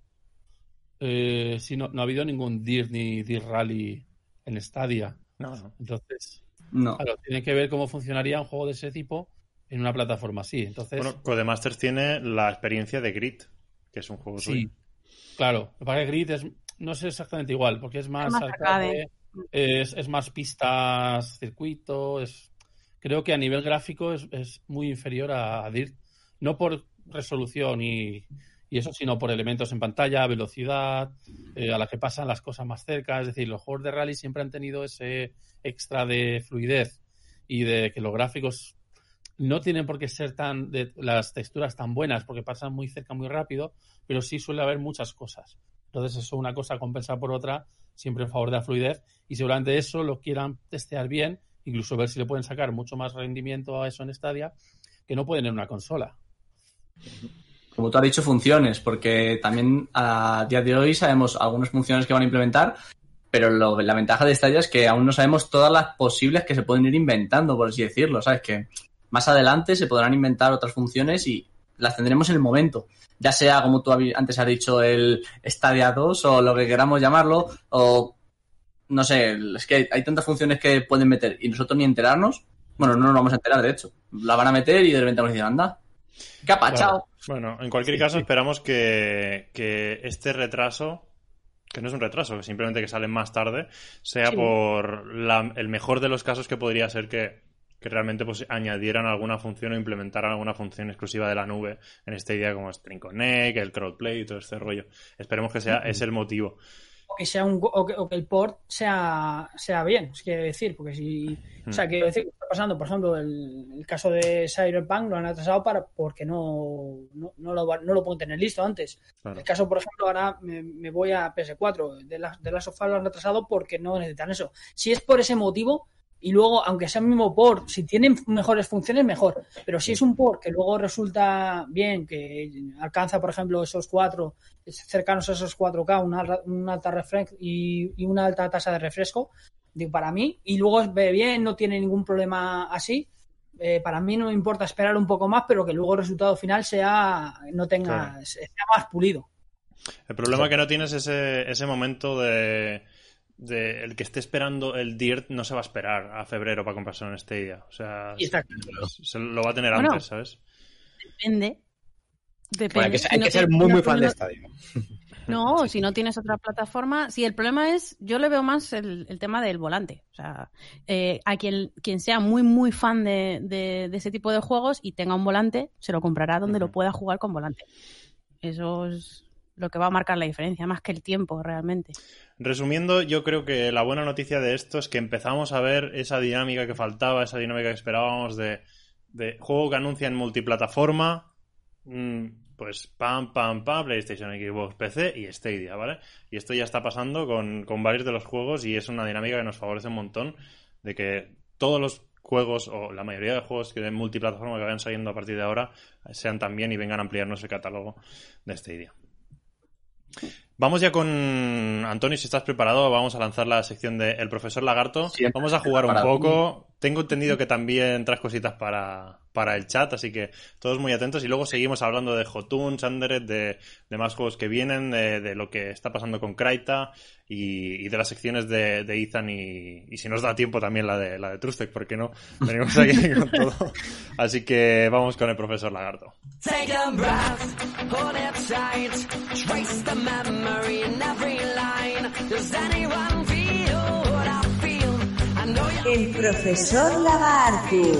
Eh, sí, no, no ha habido ningún Dirt ni Dirt Rally en Stadia. No, no. Entonces, No. claro, tiene que ver cómo funcionaría un juego de ese tipo en una plataforma así. Entonces, Bueno, Codemasters tiene la experiencia de Grid, que es un juego sí, suyo. claro. Lo que pasa es que Grid es, no es exactamente igual, porque es más, más arcade, arcade. es, es más pistas, circuito. Es, creo que a nivel gráfico es, es muy inferior a, a Dirt. No por resolución y, y eso, sino por elementos en pantalla, velocidad, eh, a la que pasan las cosas más cerca. Es decir, los juegos de rally siempre han tenido ese extra de fluidez y de que los gráficos no tienen por qué ser tan de las texturas tan buenas porque pasan muy cerca muy rápido, pero sí suele haber muchas cosas. Entonces eso, una cosa compensa por otra, siempre en favor de la fluidez, y seguramente eso lo quieran testear bien, incluso ver si le pueden sacar mucho más rendimiento a eso en Stadia que no pueden en una consola. Como tú has dicho, funciones, porque también a día de hoy sabemos algunas funciones que van a implementar, pero lo, la ventaja de Stadia es que aún no sabemos todas las posibles que se pueden ir inventando, por así decirlo, ¿sabes? Que más adelante se podrán inventar otras funciones y las tendremos en el momento. Ya sea, como tú antes has dicho, el Stadia dos o lo que queramos llamarlo, o no sé, es que hay tantas funciones que pueden meter y nosotros ni enterarnos. Bueno, no nos vamos a enterar, de hecho. La van a meter y de repente vamos a decir, anda, ¿qué ha pachado? Bueno, en cualquier caso, esperamos que, que este retraso, que no es un retraso, que simplemente que sale más tarde, sea Sí. por la- el mejor de los casos, que podría ser que, que realmente pues añadieran alguna función o implementaran alguna función exclusiva de la nube en esta idea como Stream Connect, el Crowdplay y todo este rollo. Esperemos que sea ese el motivo. o que sea un go- o que, o que el port sea sea bien, es quiero decir, porque si o sea, quiero decir que está pasando, por ejemplo, el, el caso de Cyberpunk lo han atrasado para porque no no, no lo va- no lo pueden tener listo antes. Claro. El caso, por ejemplo, ahora me, me voy a P S cuatro, de las de las sofás lo han atrasado porque no necesitan eso. Si es por ese motivo, y luego, aunque sea el mismo port, si tienen mejores funciones, mejor. Pero si es un port que luego resulta bien, que alcanza, por ejemplo, esos cuatro, cercanos a esos cuatro K, una, una alta refresco y, y una alta tasa de refresco, digo, para mí, y luego ve bien, no tiene ningún problema así, eh, para mí no me importa esperar un poco más, pero que luego el resultado final sea, no tenga, Claro. sea más pulido. El problema es que no tienes ese, ese momento de, de el que esté esperando el Dirt no se va a esperar a febrero para comprarse en Stadia. O sea, Y está se, se lo va a tener Bueno, antes, ¿sabes? Depende. Depende. Bueno, hay que, Si hay no que ser tienes- muy, no muy fan de tienes- Stadia. No, si no tienes otra plataforma. Sí, el problema es, yo le veo más el, el tema del volante. O sea, eh, a quien, quien sea muy, muy fan de, de, de ese tipo de juegos y tenga un volante, se lo comprará donde Ujú. lo pueda jugar con volante. Eso es lo que va a marcar la diferencia, más que el tiempo, realmente. Resumiendo, yo creo que la buena noticia de esto es que empezamos a ver esa dinámica que faltaba, esa dinámica que esperábamos de, de juego que anuncia en multiplataforma, mmm, pues pam, pam, pam, PlayStation, Xbox, P C y Stadia, ¿vale? Y esto ya está pasando con, con varios de los juegos y es una dinámica que nos favorece un montón de que todos los juegos, o la mayoría de juegos que de multiplataforma que vayan saliendo a partir de ahora, sean también y vengan a ampliarnos el catálogo de Stadia. Vamos ya con Antonio, si estás preparado, vamos a lanzar la sección de El Profesor Lagarto. Siempre Vamos a jugar un preparado. poco. Tengo entendido que también traes cositas para, para el chat, así que todos muy atentos. Y luego seguimos hablando de Jotun, Sanderet, de, de más juegos que vienen, de, de lo que está pasando con Kraita y, y de las secciones de, de Ethan y, y si nos da tiempo también la de, la de Trustec, porque no, venimos aquí con todo. Así que vamos con El Profesor Lagarto. Take a breath, hold it tight, trace the memory in every line. Does anyone feel what I feel? I know you El Profesor Lagarto.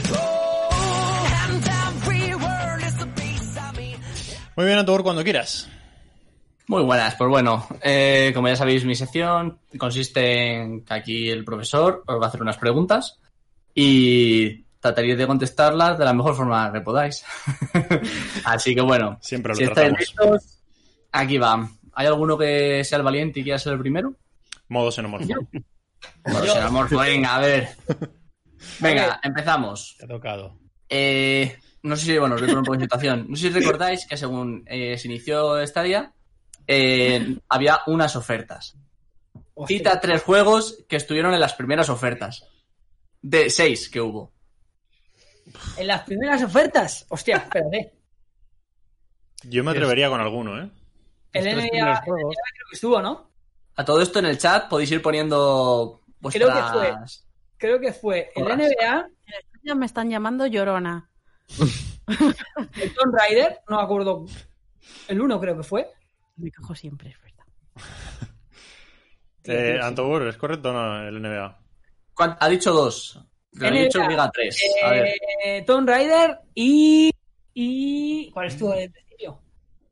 and every word is a piece of me. Muy bien, Antogur, cuando quieras. Muy buenas, pues bueno, eh, como ya sabéis, mi sección consiste en que aquí el profesor os va a hacer unas preguntas y trataréis de contestarlas de la mejor forma que podáis. Así que bueno, Siempre lo si estáis tratamos. listos, aquí va. ¿Hay alguno que sea el valiente y quiera ser el primero? Modo xenomorfo. Bueno, xenomorfo, venga, a ver. Venga, empezamos. Te ha tocado. Eh, no sé si, bueno, os voy a poner un poco de situación. No sé si recordáis que según eh, se inició Stadia, eh, había unas ofertas. Hostia. Cita tres juegos que estuvieron en las primeras ofertas. De seis que hubo. En las primeras ofertas, hostia, espérate. Yo me atrevería con alguno, ¿eh? El Los tres N B A, primeros el N B A juegos. creo que estuvo, ¿no? A todo esto en el chat podéis ir poniendo vuestras... Creo que fue. Creo que fue el Porras. N B A, Ya me están llamando Llorona. el Tomb Raider, no me acuerdo. El uno creo que fue. Me cojo siempre, es verdad. Eh, Antogur, ¿es correcto o no el N B A? ¿Cuán- Ha dicho dos. Lo he N B A, dicho, diga tres. A ver. Eh, Tomb Raider y... y... ¿Cuál estuvo en el principio?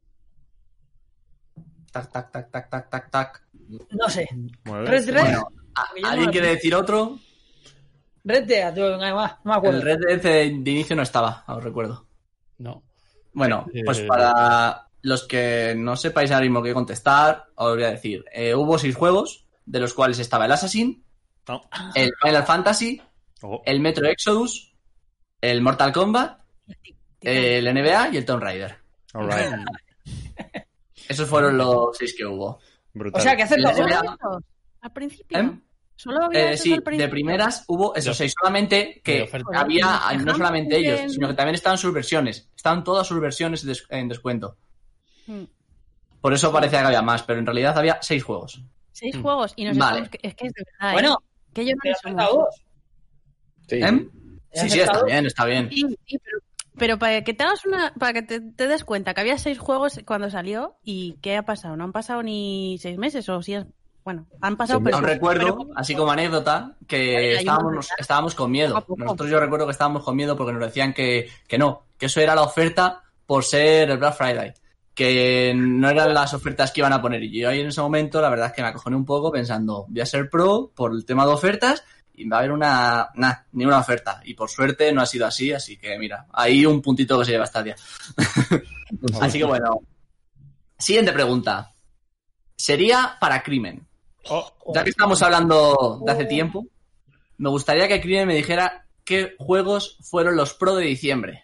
Tac, tac, tac, tac, tac, tac, tac. No sé. Muy bien. Red Red. Bueno, ¿a- Porque yo no ¿alguien lo quiere vi. decir otro? Red Dead, yo, venga, va, no me acuerdo. El Red Dead de, de inicio no estaba, os recuerdo. No. Bueno, Eh, pues para los que no sepáis ahora mismo qué contestar, os voy a decir. Eh, hubo seis juegos, de los cuales estaba el Assassin, No. el Final Fantasy, Oh, el Metro Exodus, el Mortal Kombat, el N B A y el Tomb Raider. all right. Esos fueron los seis que hubo. Brutal. O sea, que hace El todo. N B A, ¿Solo Al principio. ¿Eh? Solo había Eh, esos sí, al principio. de primeras hubo esos De- seis, solamente de que oferta. había, Joder, no solamente dejamos ellos, en- sino que también estaban sus versiones. Estaban todas sus versiones des- en descuento. Mm. Por eso parecía que había más, pero en realidad había seis juegos. Seis juegos y nos Vale. estamos- que- es que es de verdad. Bueno, ¿eh? Que yo pero no has somos. acertado dos. Sí. ¿Eh? Sí, sí, está bien, está bien. Sí, sí, pero, pero para que te hagas una, para que te, te des cuenta que había seis juegos cuando salió y qué ha pasado. No han pasado ni seis meses o si es, bueno, han pasado. Sí, pero, Aún recuerdo, pero- así como anécdota, que Vale, estábamos, estábamos con miedo. Poco a poco. Nosotros yo recuerdo que estábamos con miedo porque nos decían que, que no, que eso era la oferta por ser el Black Friday, que no eran las ofertas que iban a poner. Y yo ahí en ese momento, la verdad es que me acojoné un poco pensando, voy a ser pro por el tema de ofertas y va a haber una, nah, ni una oferta. Y por suerte no ha sido así, así que mira, ahí un puntito que se lleva Stadia. Así que bueno. Siguiente pregunta. Sería para Crimen. Oh, Ya que estamos hablando de hace tiempo, me gustaría que Crimen me dijera qué juegos fueron los Pro de diciembre.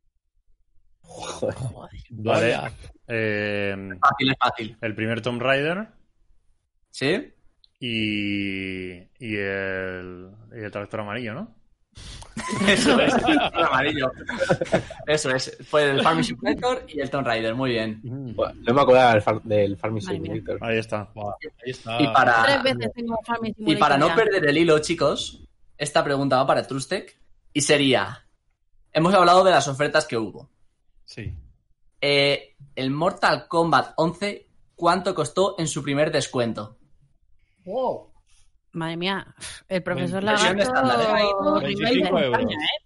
Joder. Vale. Eh, Fácil, es fácil. el primer Tomb Raider ¿Sí? y, y, el, y el tractor amarillo, ¿no? Eso es, el amarillo. Eso es. Fue el Farming Simulator y el Tomb Raider, muy bien. Bueno, no me acordaba del, far, del Farming Madre mía. Simulator. Ahí está. Buah, ahí está. Y para, Tres veces tengo Farming y para Simulator no ya. perder el hilo, chicos, esta pregunta va para Trustec y sería: hemos hablado de las ofertas que hubo. Sí. Eh, el Mortal Kombat once, ¿cuánto costó en su primer descuento? Wow. Madre mía, el profesor Versión Lagarto... estándar, ¿eh? veinticinco euros.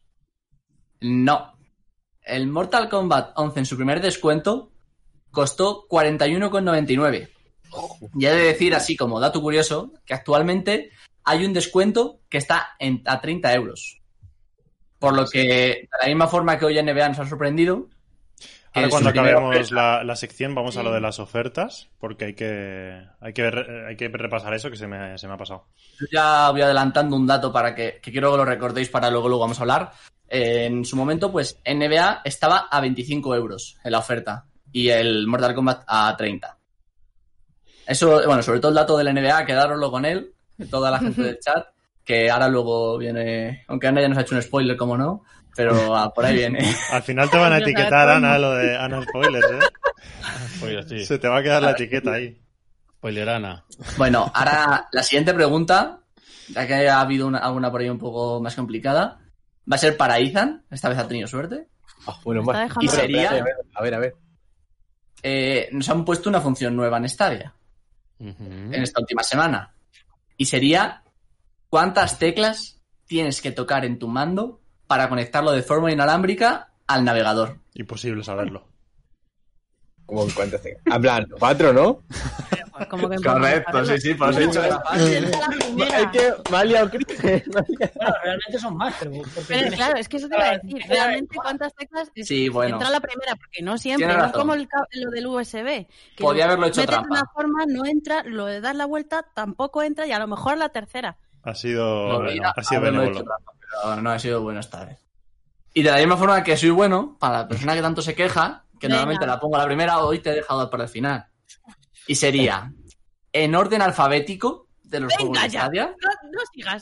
No. El Mortal Kombat once en su primer descuento costó cuarenta y uno con noventa y nueve. Y he de decir, así como dato curioso, que actualmente hay un descuento que está en, a treinta euros. Por lo que, de la misma forma que hoy N B A nos ha sorprendido... que Ahora en cuando su primera acabemos oferta- la, la sección vamos a lo de las ofertas, porque hay que hay que, re- hay que repasar eso que se me, se me ha pasado. Yo ya voy adelantando un dato para que, que quiero que lo recordéis para luego, luego vamos a hablar. Eh, en su momento, pues N B A estaba a veinticinco euros en la oferta y el Mortal Kombat a treinta. Eso, bueno, sobre todo el dato del N B A, quedároslo con él, toda la gente del chat, que ahora luego viene, aunque Ana ya nos ha hecho un spoiler, como no, pero ah, por ahí viene. Al final te van a etiquetar, Ana, lo de Ana Spoilers, ¿eh? Spoiler, sí. Se te va a quedar la etiqueta ahí. Spoilerana. Bueno, ahora la siguiente pregunta, ya que ha habido una, alguna por ahí un poco más complicada, va a ser para Ethan, esta vez ha tenido suerte. Ah, bueno, Me está más. dejando- Y sería- A ver, a ver, a ver. Eh, nos han puesto una función nueva en Stadia Ujú. en esta última semana. Y sería: ¿cuántas teclas tienes que tocar en tu mando para conectarlo de forma inalámbrica al navegador? Imposible saberlo. Como en cuántas tengo. En plan, cuatro, ¿no? Como que sí, por eso he dicho que era fácil. Es que me ha liado Cristian. Bueno, realmente son más, pero... porque Pero tienes claro, que- es que eso te iba a decir. Realmente, ¿cuántas teclas? Es- Sí, bueno. Entra la primera, porque no siempre. Tienes No es razón. como el, ca- lo del U S B. Que Podía lo haberlo hecho metes trampa. de una forma, no entra, lo de dar la vuelta tampoco entra y a lo mejor la tercera. Ha sido, No, mira, ha sido haberlo benévolo. hecho trampa, pero no ha sido bueno esta vez. Y de la misma forma que soy bueno, para la persona que tanto se queja, que Venga. normalmente la pongo a la primera, hoy te he dejado para el final. Y sería: en orden alfabético de los juegos Venga de ya. Stadia, No, no sigas.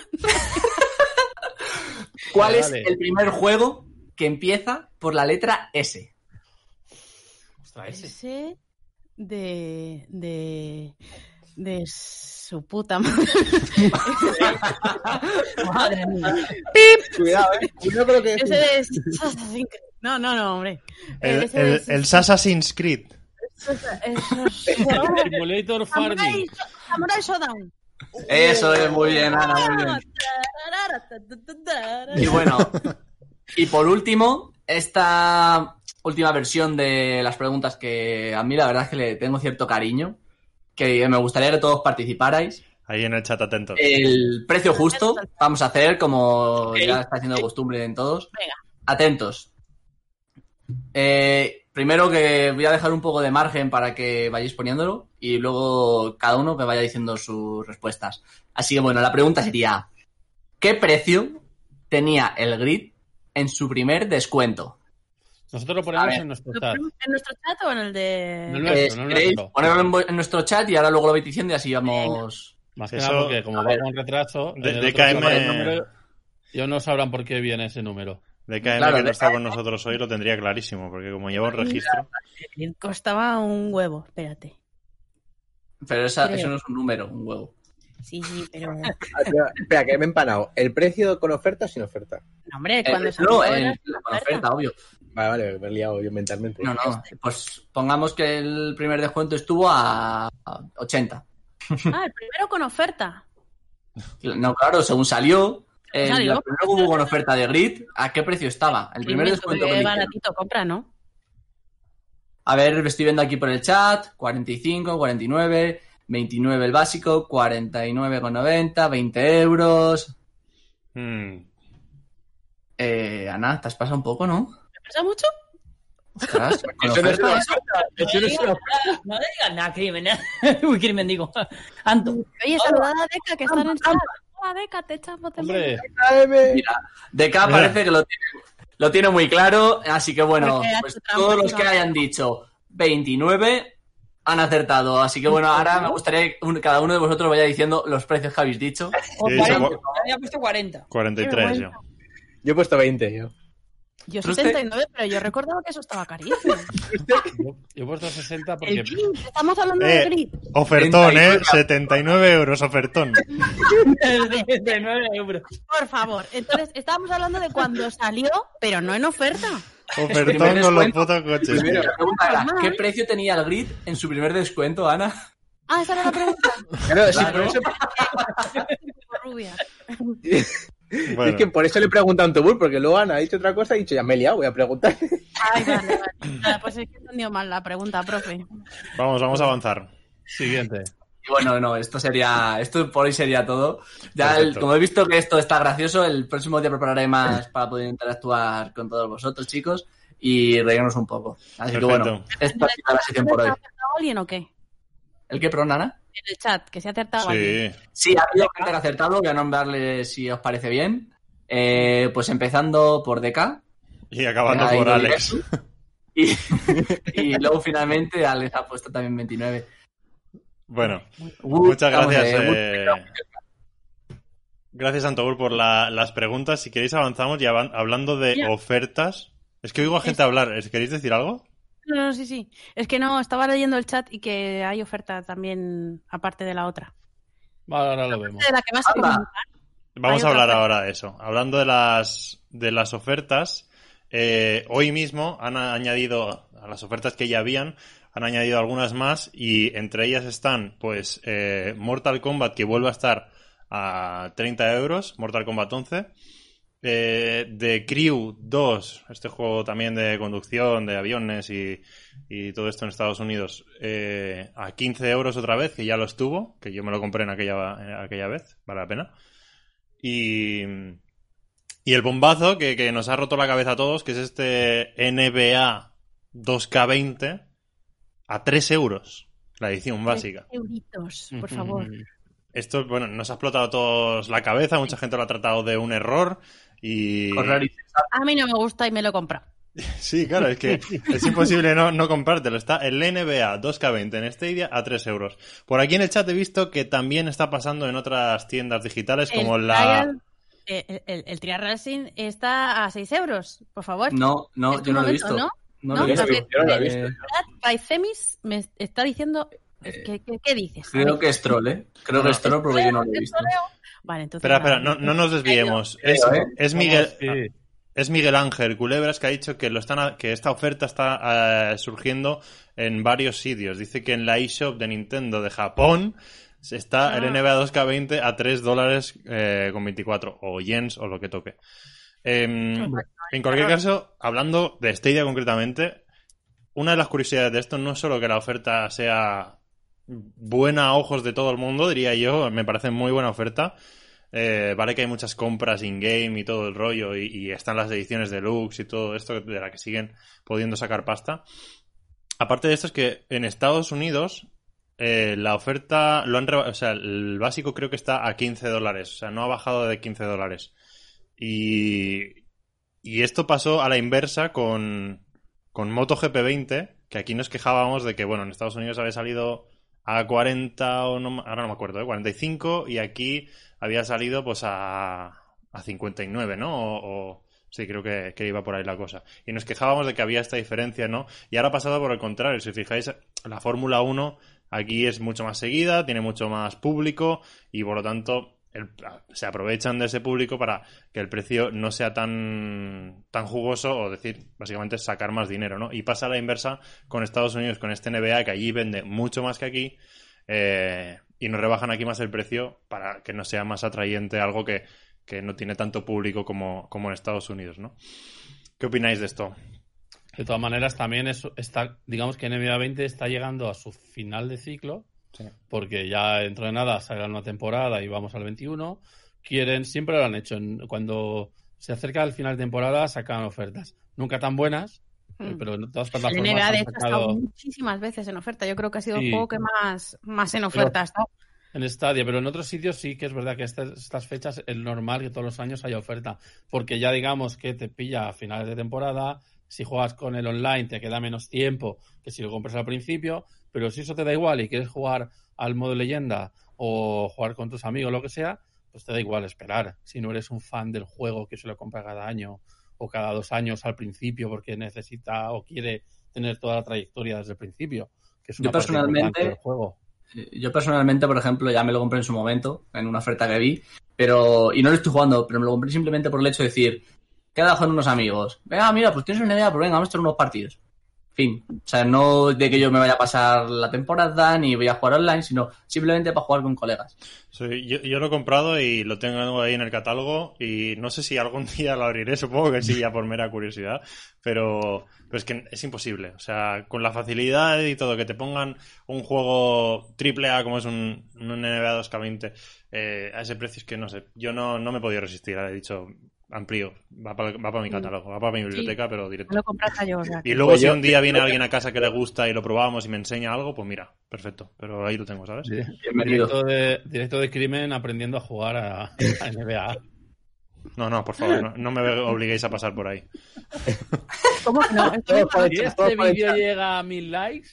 ¿cuál Vale, es vale. el primer juego que empieza por la letra S? Ostras, ese. Ese de. de. de su puta madre. Madre mía. Cuidado, eh. Cuidado con lo que Ese decís. de Assassin's Creed. No, no, no, hombre. El, Ese el, de- el Assassin's Creed. Esos- Simulator Samurai, Farming. Samurai Showdown. Eso es muy bien, Ana, muy bien. Y bueno, y por último, esta última versión de las preguntas que a mí la verdad es que le tengo cierto cariño, que me gustaría que todos participarais. Ahí en el chat atentos. El precio justo vamos a hacer como ya está haciendo costumbre en todos. Venga. Atentos. Eh, primero que voy a dejar un poco de margen para que vayáis poniéndolo y luego cada uno que vaya diciendo sus respuestas. Así que bueno, la pregunta sería: ¿qué precio tenía el Grid en su primer descuento? Nosotros lo A ponemos ver. en nuestro ¿Lo chat. ponemos ¿En nuestro chat o en el de.? No, no. Eh, Nuestro, si no queréis, nuestro. ponerlo en, vu- en nuestro chat y ahora luego lo vais diciendo y así vamos. Más que Eso- nada porque como a va ver. con retraso, De- en el de otro K M- sale el número, ellos no sabrán por qué viene ese número. De K M, Claro, que de no está K M. con nosotros hoy, lo tendría clarísimo, porque como lleva un registro. Costaba un huevo, espérate. Pero esa- Creo. eso no es un número, un huevo. Sí, sí, pero. Ah, espera, espera, que me he empanado. ¿El precio con oferta o sin oferta? No, hombre, Eh, cuando no, salió en- era con oferta, obvio. Vale, vale, me he liado yo mentalmente. No, no. Pues pongamos que el primer descuento estuvo a a ochenta. Ah, el primero con oferta. No, claro, según salió, el, Salió. el primero que hubo con oferta de Grid, ¿a qué precio estaba? El primer Dime, descuento qué que me hicieron. baratito compra, ¿no? A ver, estoy viendo aquí por el chat, cuarenta y cinco, cuarenta y nueve, veintinueve el básico, cuarenta y nueve con noventa, veinte euros. Hmm. Eh, Ana, te has pasado un poco, ¿no? ¿Me pasa mucho? Ostras, con Eso no es oferta, una ¿eh? oferta. Eso no es una oferta. No le digas nada, crimen. ¿eh? Uy, crimen, digo. Anto. Oye, saludad a Deca, que están en chat. porfa, Deca, te echamos de Hombre, Mira, D K parece que lo tiene, lo tiene muy claro, así que bueno, Porque ha pues hecho trampa, todos los no. que hayan dicho veintinueve han acertado. Así que bueno, ahora me gustaría que un- cada uno de vosotros vaya diciendo los precios que habéis dicho. O Sí, cuarenta. sí, Había puesto cuarenta. cuarenta y tres yo. Yo he puesto veinte, yo. Yo Pero setenta y nueve, pero yo recordaba que eso estaba carísimo. yo, yo he puesto sesenta porque... El Grid, estamos hablando Eh, de Grid. Ofertón, treinta y ¿eh? nueve. setenta y nueve euros, ofertón. De nueve euros. Por favor. Entonces, estábamos hablando de cuando salió, pero no en oferta. Ofertón primer con los descuento. putos coches. Primero, tío. la pregunta era, Normal. ¿qué precio tenía el Grid en su primer descuento, Ana? Ah, esa era la pregunta. Claro, sí, Claro. por eso, Rubia. Bueno, es que por eso le he preguntado a Antobur, porque luego Ana ha dicho otra cosa y he dicho, ya me he liado, voy a preguntar. Ay, vale, vale. Nada, pues es que he entendido mal la pregunta, profe. vamos, vamos a avanzar. Siguiente. Y bueno, no, esto sería, esto por hoy sería todo. Ya, el- Perfecto. como he visto que esto está gracioso, el próximo día prepararé más para poder interactuar con todos vosotros, chicos, y reírnos un poco. Así que Perfecto. bueno, esta ha sido la sesión por hoy. ¿Ha acertado alguien o qué? ¿El qué, perdón, Ana? En el chat, que se ha acertado alguien. Sí. Sí, ha habido gente que ha acertado, voy a nombrarle si os parece bien. Eh, pues empezando por D K. Y acabando Ahí por lo Alex. diré. Y, y luego finalmente Alex ha puesto también veintinueve. Bueno, Uh, muchas vamos, gracias. eh, eh, Gracias, Antobur, por la- las preguntas. Si queréis avanzamos y avan- hablando de Ya. ofertas. Es que oigo a gente hablar. ¿Es- ¿Queréis decir algo? No, no, sí, sí. Es que no, estaba leyendo el chat y que hay oferta también, aparte de la otra. Vale, ahora lo vemos. De la que vas a Anda. comentar. Vamos Hay a hablar otra ahora de eso. Hablando de las, de las ofertas, eh, hoy mismo han añadido a las ofertas que ya habían, han añadido algunas más y entre ellas están, pues, eh, Mortal Kombat, que vuelve a estar a treinta euros, Mortal Kombat once, eh, The Crew dos, este juego también de conducción, de aviones y, y todo esto en Estados Unidos, eh, a quince euros otra vez, que ya lo estuvo, que yo me lo compré en aquella, en aquella vez, vale la pena. Y, y el bombazo que, que nos ha roto la cabeza a todos, que es este N B A dos K veinte a tres euros, la edición básica. Tres euritos, por favor. Esto, bueno, nos ha explotado a todos la cabeza, mucha gente lo ha tratado de un error y... Correr y- A mí no me gusta y me lo he comprado. Sí, claro, es que es imposible no, no comprártelo. Está el N B A dos K veinte en Stadia a tres euros. Por aquí en el chat he visto que también está pasando en otras tiendas digitales como el la... Trial, eh, el, el, el Trial Racing está a seis euros, por favor. No, no, Es yo no lo he momento, visto. ¿no? No, No, lo he visto. porque- Yo no lo he visto. Eh, By Femis me está diciendo... ¿Qué, qué, qué dices? A creo ver. que es troll, ¿eh? Creo que es troll porque yo no lo he visto. Vale, entonces... Espera, nada. espera, no, no nos desviemos. Es, Creo, ¿eh? es Miguel... Sí. Es Miguel Ángel Culebras que ha dicho que lo están a- que esta oferta está eh, surgiendo en varios sitios. Dice que en la eShop de Nintendo de Japón está el Ah. N B A dos K veinte a tres dólares eh, con veinticuatro o yens o lo que toque. Em, en cualquier caso, hablando de Stadia concretamente, una de las curiosidades de esto no es solo que la oferta sea buena a ojos de todo el mundo, diría yo, me parece muy buena oferta. Eh, vale que hay muchas compras in-game y todo el rollo y, y están las ediciones deluxe y todo esto de la que siguen pudiendo sacar pasta. Aparte de esto es que en Estados Unidos eh, la oferta, lo han reba- o sea, el básico creo que está a quince dólares, o sea, no ha bajado de quince dólares. Y, y esto pasó a la inversa con, con MotoGP veinte, que aquí nos quejábamos de que, bueno, en Estados Unidos había salido a cuarenta o no, ahora no me acuerdo, ¿eh? cuarenta y cinco y aquí había salido pues a, a cincuenta y nueve, ¿no? O, o- sí, creo que, que iba por ahí la cosa. Y nos quejábamos de que había esta diferencia, ¿no? Y ahora ha pasado por el contrario. Si fijáis, la Fórmula uno aquí es mucho más seguida, tiene mucho más público y por lo tanto el- se aprovechan de ese público para que el precio no sea tan, tan jugoso o decir, básicamente, sacar más dinero, ¿no? Y pasa a la inversa con Estados Unidos, con este N B A que allí vende mucho más que aquí eh, y nos rebajan aquí más el precio para que no sea más atrayente algo que, que no tiene tanto público como, como en Estados Unidos, ¿no? ¿Qué opináis de esto? De todas maneras, también es, está, digamos que N B A veinte está llegando a su final de ciclo, Sí. porque ya dentro de nada sale la nueva temporada y vamos al veintiuno. Quieren, siempre lo han hecho, en- cuando se acerca el final de temporada sacan ofertas. Nunca tan buenas, Mm. pero en todas El plataformas N B A, de han hecho, ha sacado... estado muchísimas veces en oferta. Yo creo que ha sido Sí. el juego que más, más en oferta ha estado. en Stadia, pero en otros sitios sí que es verdad que estas, estas fechas es normal que todos los años haya oferta, porque ya digamos que te pilla a finales de temporada, si juegas con el online te queda menos tiempo que si lo compras al principio, pero si eso te da igual y quieres jugar al modo leyenda o jugar con tus amigos o lo que sea, pues te da igual esperar. Si no eres un fan del juego que se lo compra cada año o cada dos años al principio porque necesita o quiere tener toda la trayectoria desde el principio, que es una Yo parte importante personalmente, del juego. yo personalmente, por ejemplo, ya me lo compré en su momento, en una oferta que vi, pero y no lo estoy jugando, pero me lo compré simplemente por el hecho de decir, queda con unos amigos. Venga, mira, pues tienes una idea, pues venga, vamos a hacer unos partidos. Fin. O sea, no de que yo me vaya a pasar la temporada ni voy a jugar online, sino simplemente para jugar con colegas. Sí, yo, yo lo he comprado y lo tengo ahí en el catálogo y no sé si algún día lo abriré, supongo que sí, ya por mera curiosidad, pero, pero es que es imposible. O sea, con la facilidad y todo, que te pongan un juego triple A como es un, un N B A dos K veinte eh, a ese precio, es que no sé, yo no, no me he podido resistir, he dicho... amplio, va para, va para mi catálogo, va para mi biblioteca, sí, pero directo. Lo compras yo, o sea, y luego pues si yo, un día viene alguien a casa que le gusta y lo probamos y me enseña algo, pues mira, perfecto, pero ahí lo tengo, ¿sabes? Sí. Directo de, directo de crimen aprendiendo a jugar a, a N B A. No, no, por favor, no, no me obliguéis a pasar por ahí. ¿Cómo que no? Si este vídeo llega a mil likes...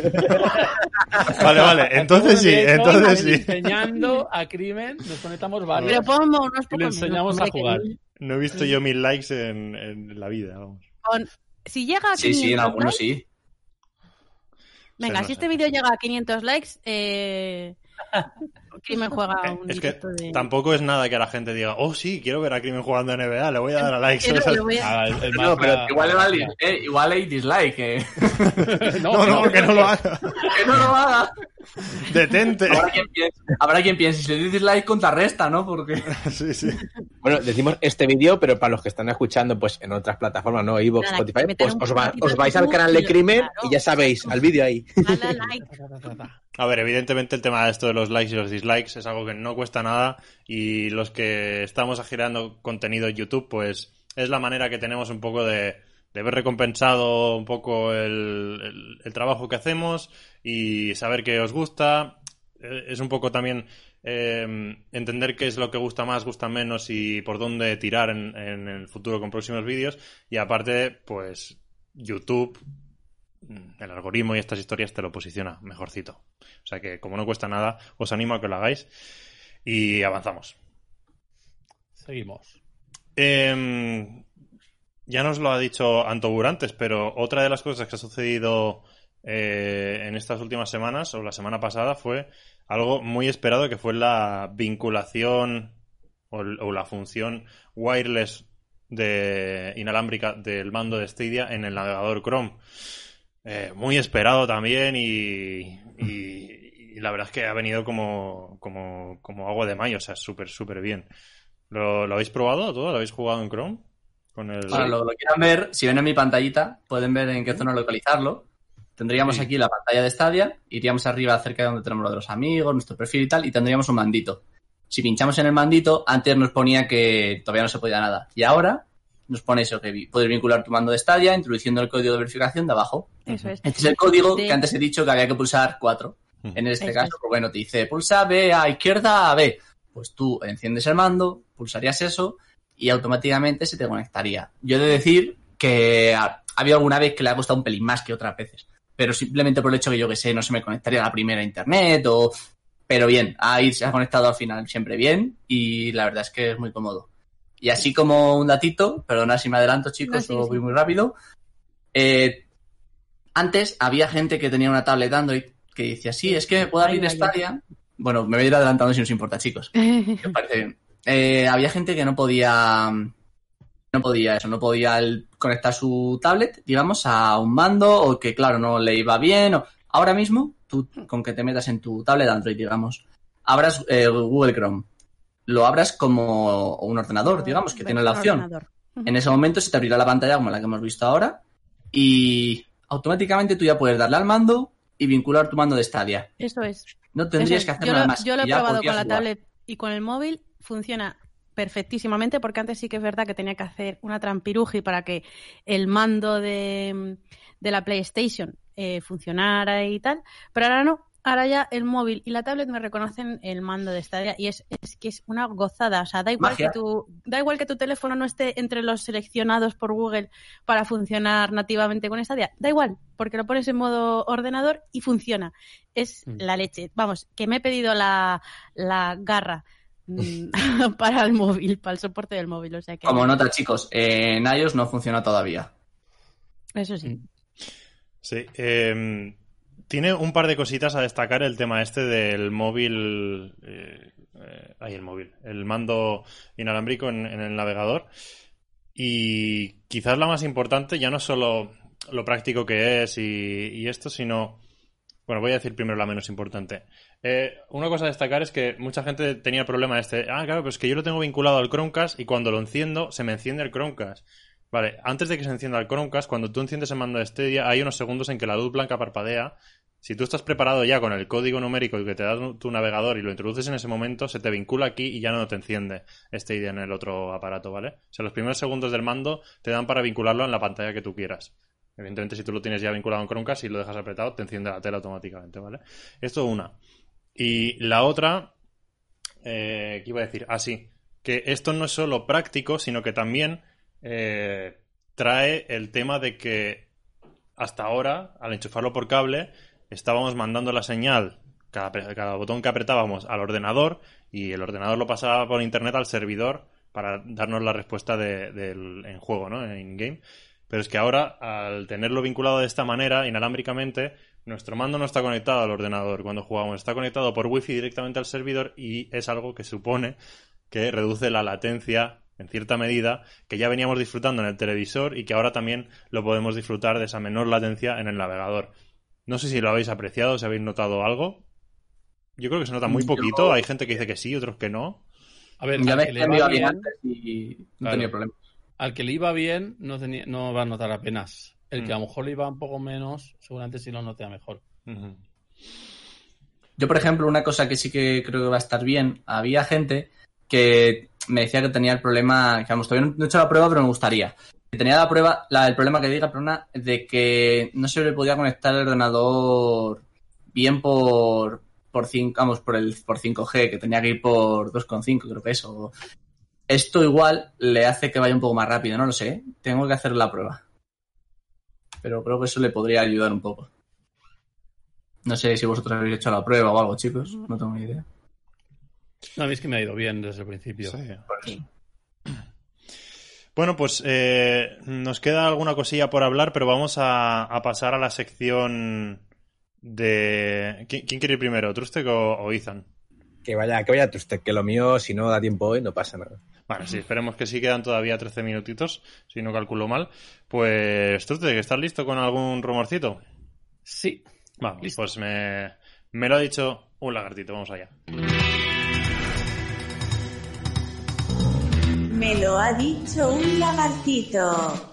Vale, vale, entonces sí, entonces sí. Enseñando a crimen, nos conectamos varios. Pero pongo unos y le enseñamos a jugar. No he visto yo mil likes en, en la vida, vamos. Con... Si llega a sí, quinientos sí, en algunos likes... sí. Venga, o sea, no si este vídeo llega a quinientos likes, eh... Crimen juega un es que de... tampoco es nada que la gente diga, oh sí, quiero ver a Crimen jugando N B A, le voy a dar a like. Pero, o sea, a... el, el no, pero igual, le eh, igual hay dislike. Eh. no, no, no, que no lo haga. Que no lo haga. Detente. Habrá quien piense, habrá quien piense si le doy dislike contrarresta, ¿no? Porque... sí, sí. Bueno, decimos este vídeo, pero para los que están escuchando pues en otras plataformas, ¿no? iVoox, Spotify, pues os, va, os vais al canal de Crimen claro. y ya sabéis, al vídeo ahí. A ver, evidentemente el tema de esto de los likes y los dislikes es algo que no cuesta nada y los que estamos generando contenido en YouTube, pues es la manera que tenemos un poco de, de ver recompensado un poco el, el, el trabajo que hacemos y saber que os gusta. Es un poco también eh, entender qué es lo que gusta más, gusta menos y por dónde tirar en, en el futuro con próximos vídeos. Y aparte, pues YouTube... el algoritmo y estas historias te lo posiciona mejorcito. O sea que, como no cuesta nada, os animo a que lo hagáis y avanzamos. Seguimos. Eh, ya nos lo ha dicho Antobur antes, pero otra de las cosas que ha sucedido eh, en estas últimas semanas, o la semana pasada, fue algo muy esperado, que fue la vinculación o, o la función wireless de inalámbrica del mando de Stadia en el navegador Chrome. Eh, muy esperado también y, y, y la verdad es que ha venido como, como, como agua de mayo, o sea, súper, súper bien. ¿Lo, ¿Lo habéis probado todo? ¿Lo habéis jugado en Chrome? Con el... Para lo, lo quieran ver, si ven en mi pantallita, pueden ver en qué zona localizarlo. Tendríamos sí. aquí la pantalla de Stadia, iríamos arriba cerca de donde tenemos lo de los amigos, nuestro perfil y tal, y tendríamos un mandito. Si pinchamos en el mandito, antes nos ponía que todavía no se podía nada. Y ahora... nos pone eso, que puedes vincular tu mando de Stadia introduciendo el código de verificación de abajo. Eso es. Este es el código de... que antes he dicho que había que pulsar cuatro. En este eso caso, es. Pues bueno, te dice pulsa B a izquierda a B. Pues tú enciendes el mando, pulsarías eso y automáticamente se te conectaría. Yo he de decir que ha, ha habido alguna vez que le ha costado un pelín más que otras veces. Pero simplemente por el hecho que yo que sé, no se me conectaría a la primera a internet o... Pero bien, ahí se ha conectado al final siempre bien y la verdad es que es muy cómodo. Y así como un datito, perdona si me adelanto, chicos, no, sí, o voy sí. muy rápido. Eh, antes había gente que tenía una tablet Android que decía, sí, es que me puedo abrir Stadia. Bueno, me voy a ir adelantando si no os importa, chicos. Me parece bien. Eh, había gente que no podía, no podía eso, no podía el, conectar su tablet, digamos, a un mando o que, claro, no le iba bien. O... Ahora mismo, tú, con que te metas en tu tablet Android, digamos, abras eh, Google Chrome. Lo abras como un ordenador, digamos, que tiene la opción. Uh-huh. En ese momento se te abrirá la pantalla como la que hemos visto ahora y automáticamente tú ya puedes darle al mando y vincular tu mando de Stadia. Eso es. No tendrías es. que hacer yo nada lo, más. Yo lo he probado con la jugar. tablet y con el móvil, funciona perfectísimamente porque antes sí que es verdad que tenía que hacer una trampiruji para que el mando de, de la PlayStation eh, funcionara y tal, pero ahora no. ahora ya el móvil y la tablet me reconocen el mando de Stadia y es, es que es una gozada. O sea, da igual Magia. que tu, da igual que tu teléfono no esté entre los seleccionados por Google para funcionar nativamente con Stadia. Da igual, porque lo pones en modo ordenador y funciona. Es Mm. la leche. Vamos, que me he pedido la, la garra mm, para el móvil, para el soporte del móvil. O sea que Como nota, chicos, eh, en iOS no funciona todavía. eso sí. Sí, eh, tiene un par de cositas a destacar el tema este del móvil, eh, eh, ay, el móvil, el mando inalámbrico en, en el navegador. Y quizás la más importante, ya no solo lo práctico que es y, y esto, sino, bueno, voy a decir primero la menos importante. Eh, una cosa a destacar es que mucha gente tenía el problema este, ah, claro, pues que yo lo tengo vinculado al Chromecast y cuando lo enciendo, se me enciende el Chromecast. Vale, antes de que se encienda el Chromecast, cuando tú enciendes el mando de Stadia, hay unos segundos en que la luz blanca parpadea. Si tú estás preparado ya con el código numérico que te da tu navegador y lo introduces en ese momento, se te vincula aquí y ya no te enciende Stadia en el otro aparato, ¿vale? O sea, los primeros segundos del mando te dan para vincularlo en la pantalla que tú quieras. Evidentemente, si tú lo tienes ya vinculado en Chromecast y lo dejas apretado, te enciende la tela automáticamente, ¿vale? Esto una. Y la otra, eh, ¿qué iba a decir? Ah, sí, que esto no es solo práctico, sino que también eh, trae el tema de que hasta ahora, al enchufarlo por cable, estábamos mandando la señal, cada, cada botón que apretábamos al ordenador y el ordenador lo pasaba por internet al servidor para darnos la respuesta de, del, en juego, ¿no? En in-game. Pero es que ahora, al tenerlo vinculado de esta manera, inalámbricamente, nuestro mando no está conectado al ordenador cuando jugamos, está conectado por wifi directamente al servidor y es algo que supone que reduce la latencia en cierta medida, que ya veníamos disfrutando en el televisor y que ahora también lo podemos disfrutar de esa menor latencia en el navegador. No sé si lo habéis apreciado, si habéis notado algo. Yo creo que se nota muy poquito. Yo- Hay gente que dice que sí, otros que no. A ver, Ya al ves que que le me va iba bien bien, antes y no Claro. tenía problema. al que le iba bien no, tenía, no va a notar apenas. El que Mm. a lo mejor le iba un poco menos, seguramente sí lo notea mejor. Ujú. Yo, por ejemplo, una cosa que sí que creo que va a estar bien, había gente que me decía que tenía el problema, que vamos, todavía no he hecho la prueba, pero me gustaría. Que tenía la prueba, la, el problema que diga, perdona, de que no se le podía conectar el ordenador bien por por cinco, vamos, por el por cinco G, que tenía que ir por dos coma cinco, creo que eso. Esto igual le hace que vaya un poco más rápido, no lo sé. Tengo que hacer la prueba. Pero creo que eso le podría ayudar un poco. No sé si vosotros habéis hecho la prueba o algo, chicos. No tengo ni idea. No, a mí es que me ha ido bien desde el principio. Sí. Bueno, pues eh, nos queda alguna cosilla por hablar, pero vamos a, a pasar a la sección de... ¿Quién, quién quiere ir primero, Trustek o, o Ethan? Que vaya, que vaya usted, que lo mío, si no da tiempo hoy, no pasa nada. Vale, sí, esperemos que sí, quedan todavía trece minutitos, si no calculo mal. Pues, Trustek, ¿estás listo con algún rumorcito? Sí. Vamos, Listo. pues me, me lo ha dicho un lagartito, vamos allá. Me lo ha dicho un lagartito.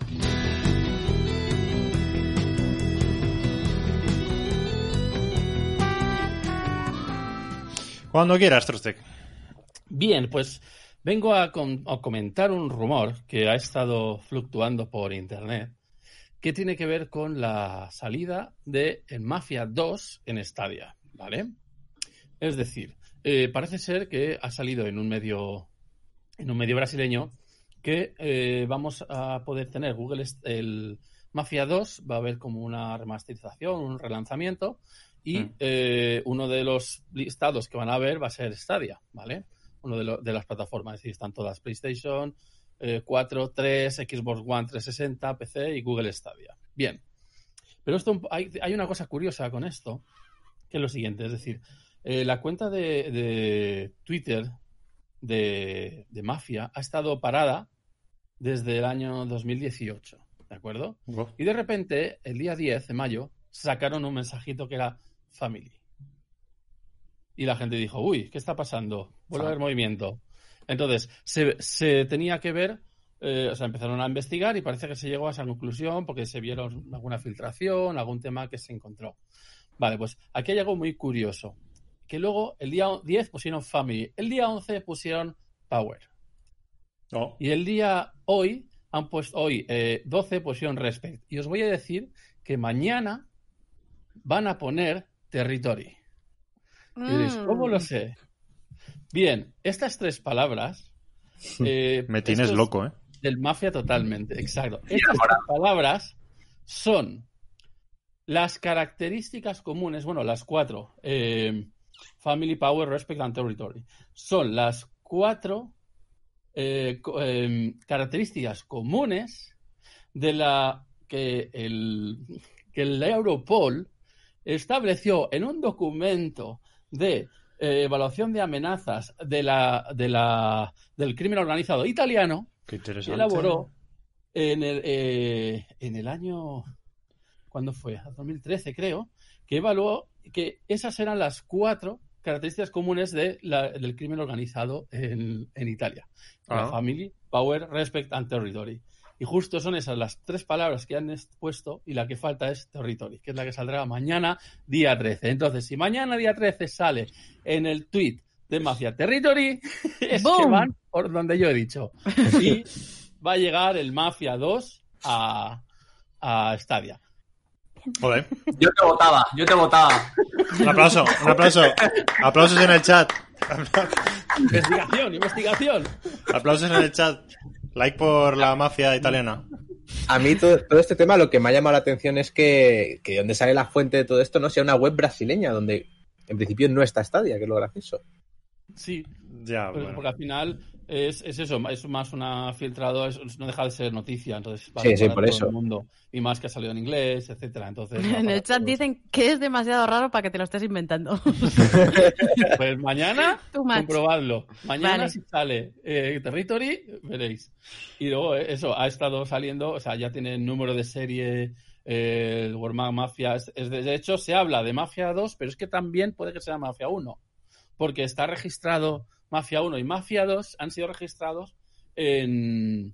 Cuando quieras, Trustek. Bien, pues vengo a, com- a comentar un rumor que ha estado fluctuando por internet que tiene que ver con la salida de el Mafia dos en Stadia, ¿vale? Es decir, eh, parece ser que ha salido en un medio en un medio brasileño que eh, vamos a poder tener Google est- el Mafia dos, va a haber como una remasterización, un relanzamiento y Mm. eh, uno de los listados que van a ver va a ser Stadia, ¿vale? Uno de, lo- de las plataformas, es decir, están todas PlayStation eh, cuatro, tres, Xbox One trescientos sesenta, P C y Google Stadia. Bien, pero esto hay, hay una cosa curiosa con esto, que es lo siguiente, es decir, eh, la cuenta de, de Twitter de, de Mafia ha estado parada desde el año dos mil dieciocho, ¿de acuerdo? Uf. Y de repente, el día diez de mayo, sacaron un mensajito que era Family. Y la gente dijo, uy, ¿qué está pasando? Vuelve a haber movimiento. Entonces, se, se tenía que ver, eh, o sea, empezaron a investigar y parece que se llegó a esa conclusión porque se vieron alguna filtración, algún tema que se encontró. Vale, pues aquí hay algo muy curioso. Que luego, el día diez pusieron Family, el día once pusieron Power. Oh. Y el día hoy, han puesto hoy eh, doce pusieron Respect. Y os voy a decir que mañana van a poner Territory. Y diréis, ¿cómo lo sé? Bien, estas tres palabras... Eh, Me tienes esto es loco, ¿eh? Del Mafia totalmente, exacto. Estas tres palabras son las características comunes, bueno, las cuatro, eh, Family, Power, Respect and Territory, son las cuatro eh, co- eh, características comunes de la que el, que el Europol estableció en un documento de eh, evaluación de amenazas de la, de la, del crimen organizado italiano, Qué que interesante. elaboró en el, eh, en el año, ¿cuándo fue? dos mil trece, creo, que evaluó que esas eran las cuatro características comunes de la- del crimen organizado en, en Italia. La Ah. Family, Power, Respect and Territory. Y justo son esas las tres palabras que han puesto y la que falta es Territory, que es la que saldrá mañana, día trece. Entonces, si mañana, día trece, sale en el tweet de Mafia Territory, es que ¡Boom! van por donde yo he dicho. Y va a llegar el Mafia dos a, a Stadia. Joder. Yo te votaba, yo te votaba. Un aplauso, un aplauso. Aplausos en el chat. Investigación, investigación. Aplausos en el chat. Like por la mafia italiana. A mí todo, todo este tema lo que me ha llamado la atención es que, que donde sale la fuente de todo esto no sea una web brasileña, donde en principio no está Stadia, que es lo gracioso. Sí, Ya, porque, bueno. porque al final es, es eso, es más una filtrado, es- no deja de ser noticia, entonces va Sí, sí, para por todo eso. el mundo. Y más que ha salido en inglés, etcétera. Entonces, va En para el chat todos. dicen que es demasiado raro para que te lo estés inventando. Pues mañana, Too much. comprobadlo. Mañana Vale. si sale eh, Territory, veréis. Y luego eh, eso, ha estado saliendo, o sea, ya tiene el número de serie, eh, el Warhammer Mafia. Es, es de, de hecho, se habla de Mafia dos, pero es que también puede que sea Mafia uno. Porque está registrado Mafia uno y Mafia dos han sido registrados en...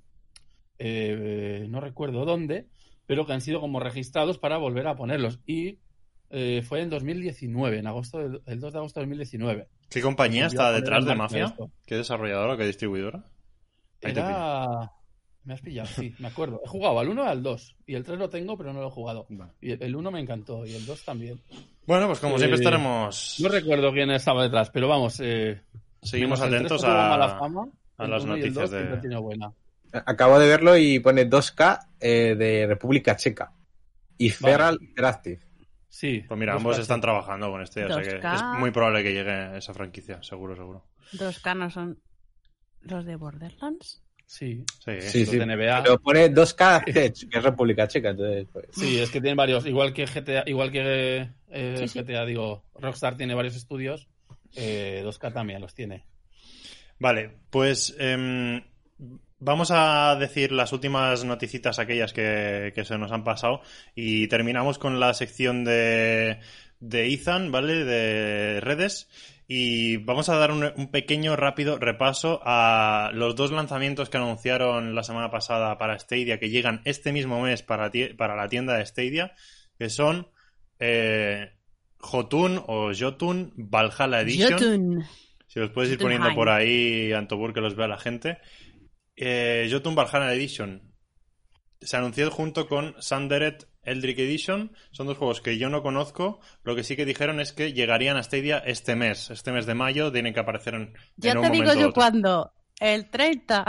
eh, no recuerdo dónde, pero que han sido como registrados para volver a ponerlos. Y eh, fue en dos mil diecinueve, en agosto del- el dos de agosto de dos mil diecinueve. ¿Qué compañía Volvió a está poner detrás en de marcha Mafia? esto. ¿Qué desarrolladora o qué distribuidora? Ahí te pillo. Era... Me has pillado, sí, me acuerdo. He jugado al uno y al dos. Y el tres lo tengo, pero no lo he jugado. Vale. Y el uno me encantó, y el dos también. Bueno, pues como Eh, siempre estaremos... No recuerdo quién estaba detrás, pero vamos... Eh, Seguimos menos el atentos tres que tuvo a, mala fama, a el las uno y el noticias dos siempre de... tiene buena. Acabo de verlo y pone dos K eh, de República Checa y Feral Interactive. Sí. Pues mira, dos ambos K. están trabajando con este, o sea que dos K. es muy probable que llegue esa franquicia, seguro, seguro. Dos canos son los de Borderlands. Sí. Sí, Sí, los sí. de N B A. Pero pone dos K Tech, que es República Checa. Entonces, pues, Sí, es que tienen varios. Igual que G T A, igual que eh, Sí, sí. G T A, digo, Rockstar tiene varios estudios. Eh, dos K también los tiene. Vale, pues em, vamos a decir las últimas noticitas aquellas que, que se nos han pasado y terminamos con la sección de, de Ethan, ¿vale? De redes. Y vamos a dar un, un pequeño rápido repaso a los dos lanzamientos que anunciaron la semana pasada para Stadia, que llegan este mismo mes para, ti- para la tienda de Stadia, que son eh, Jotun o Jotun Valhalla Edition. Jotun. Si los puedes ir Jotunheim. poniendo por ahí, Antobur, que los vea la gente. Eh, Jotun Valhalla Edition se anunció junto con Sunderet Eldritch Edition. Son dos juegos que yo no conozco. Lo que sí que dijeron es que llegarían a Stadia este mes. Este mes de mayo tienen que aparecer en, Ya en un te digo momento u yo otro. cuándo. El treinta.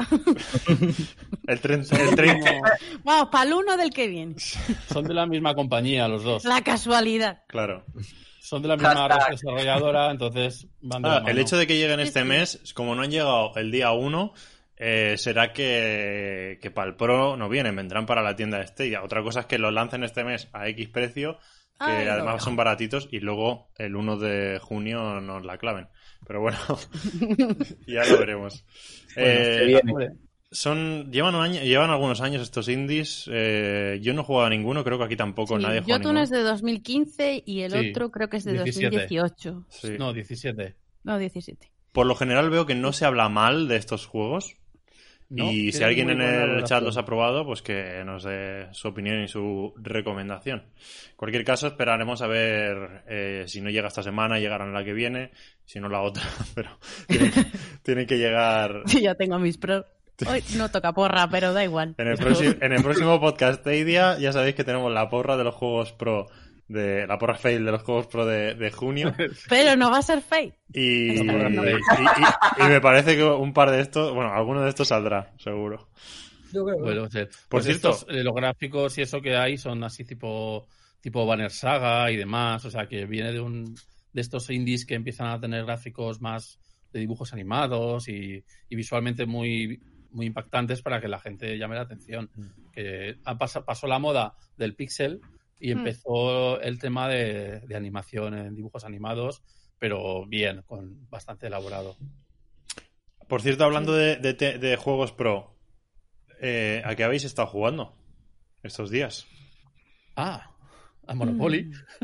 El, treinta, el treinta. Vamos, para el uno del que viene. Son de la misma compañía los dos. La casualidad. Claro. Son de la misma Hashtag. desarrolladora, entonces van de Ah, la mano. el hecho de que lleguen este sí. mes, como no han llegado el día uno, eh, será que, que para el Pro no vienen, vendrán para la tienda de Stadia. Otra cosa es que los lancen este mes a X precio, que Ay, además no. son baratitos, y luego el uno de junio nos la claven. Pero bueno, ya lo veremos. Bueno, Eh, se viene. Hombre, son llevan un año, llevan algunos años estos indies. eh, yo no he jugado a ninguno, creo que aquí tampoco Sí, nadie ha jugado a Jotun ninguno. es de dos mil quince y el Sí, otro creo que es de diecisiete. dos mil dieciocho. Sí. No, diecisiete. No, diecisiete. Por lo general veo que no se habla mal de estos juegos. ¿No? Y si Tienen alguien muy en buena el valoración. chat los ha probado, pues que nos dé su opinión y su recomendación. En cualquier caso, esperaremos a ver eh, si no llega esta semana, llegarán la que viene, si no la otra, pero tienen que, tienen que llegar Sí, ya tengo mis pros. Hoy no toca porra, pero da igual. en el, próximo, en el próximo podcast Stadia. Ya sabéis que tenemos la porra de los juegos pro de la porra fail de los Juegos Pro de, de junio. Pero no va a ser fake. Y, y, Está bien, ¿no? y- y- y me parece que un par de estos, bueno, alguno de estos saldrá, seguro. Yo creo que Bueno, o sea, Por pues cierto- estos, eh, los gráficos y eso que hay son así tipo, tipo Banner Saga y demás. O sea, que viene de un de estos indies que empiezan a tener gráficos más de dibujos animados y, y visualmente muy, muy impactantes para que la gente llame la atención. Que ha pas- pasó la moda del pixel y Mm. empezó el tema de, de animación en dibujos animados, pero bien, con bastante elaborado. Por cierto, hablando de, de te- de juegos pro, eh, ¿a qué habéis estado jugando estos días? Ah, a Monopoly.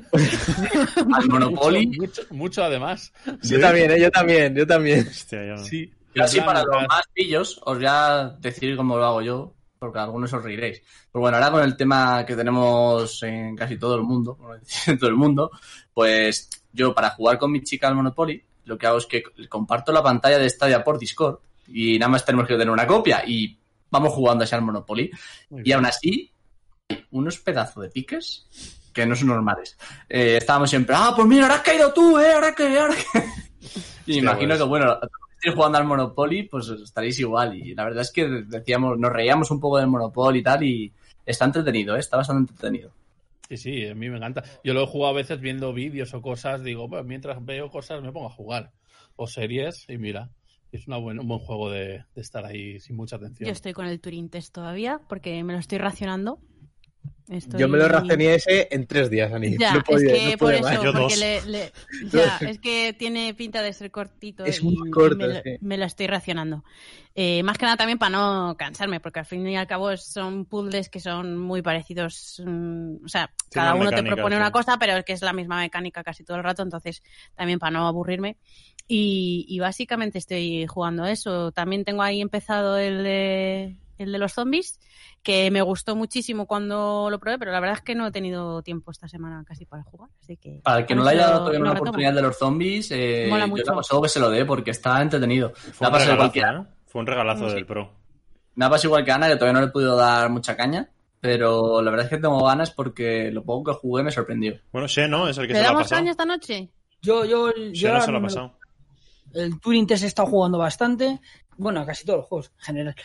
Mm. Al Monopoly. Mucho, mucho, mucho además. Yo también, ¿eh? Yo también, yo también. Hostia, yo no. Sí. Y así En plan, para en los plan, más pillos, os voy a decir cómo lo hago yo, porque algunos os reiréis. Pues bueno, ahora con el tema que tenemos en casi todo el mundo, por no decir en todo el mundo, pues yo para jugar con mi chica al Monopoly, lo que hago es que comparto la pantalla de Stadia por Discord y nada más tenemos que tener una copia y vamos jugando así al Monopoly. muy Y bien. aún así, hay unos pedazos de piques que no son normales. Eh, estábamos siempre, ah, pues mira, ahora has caído tú, eh, ahora que... Ahora que... Y me imagino pues. que, bueno, a todos los que estéis jugando al Monopoly, pues estaréis igual. Y la verdad es que decíamos, nos reíamos un poco del Monopoly y tal, y está entretenido, ¿eh? Está bastante entretenido. Sí, sí, a mí me encanta. Yo lo he jugado a veces viendo vídeos o cosas, digo, pues mientras veo cosas me pongo a jugar. O series, y mira, es una buen, un buen juego de, de estar ahí sin mucha atención. Yo estoy con el Turing Test todavía porque me lo estoy racionando. Estoy- Yo me lo racioné ese en tres días, Ani. Ya, No podía- es que no por podía eso, más. Yo porque dos. le, le- ya, es que tiene pinta de ser cortito Es y, muy y corto, me, lo- sí. me lo estoy racionando. Eh, más que nada también para no cansarme, porque al fin y al cabo son puzzles que son muy parecidos. mm, o sea, cada una uno te mecánica, propone sí. una cosa, pero es que es la misma mecánica casi todo el rato, entonces también para no aburrirme. Y, y básicamente estoy jugando a eso. También tengo ahí empezado el de, el de los zombies, que me gustó muchísimo cuando lo probé, pero la verdad es que no he tenido tiempo esta semana casi para jugar, así que... Para el que a no ver le si haya lo- dado todavía lo una retomo. oportunidad de los zombies, eh, Mola yo mucho. le aconsejo que se lo dé porque está entretenido. Fue Me ha un pasado igual regalazo, que Ana. ¿eh? Fue un regalazo Sí. del Pro. Me ha pasado igual que Ana, que todavía no le he podido dar mucha caña, pero la verdad es que tengo ganas porque lo poco que jugué me sorprendió. Bueno, She, ¿no? Es el que ¿Le se lo ha damos pasado. caña esta noche? Yo, yo, She yo no ahora se lo ha me- pasado. el Turing Test he estado jugando bastante, bueno, a casi todos los juegos en general,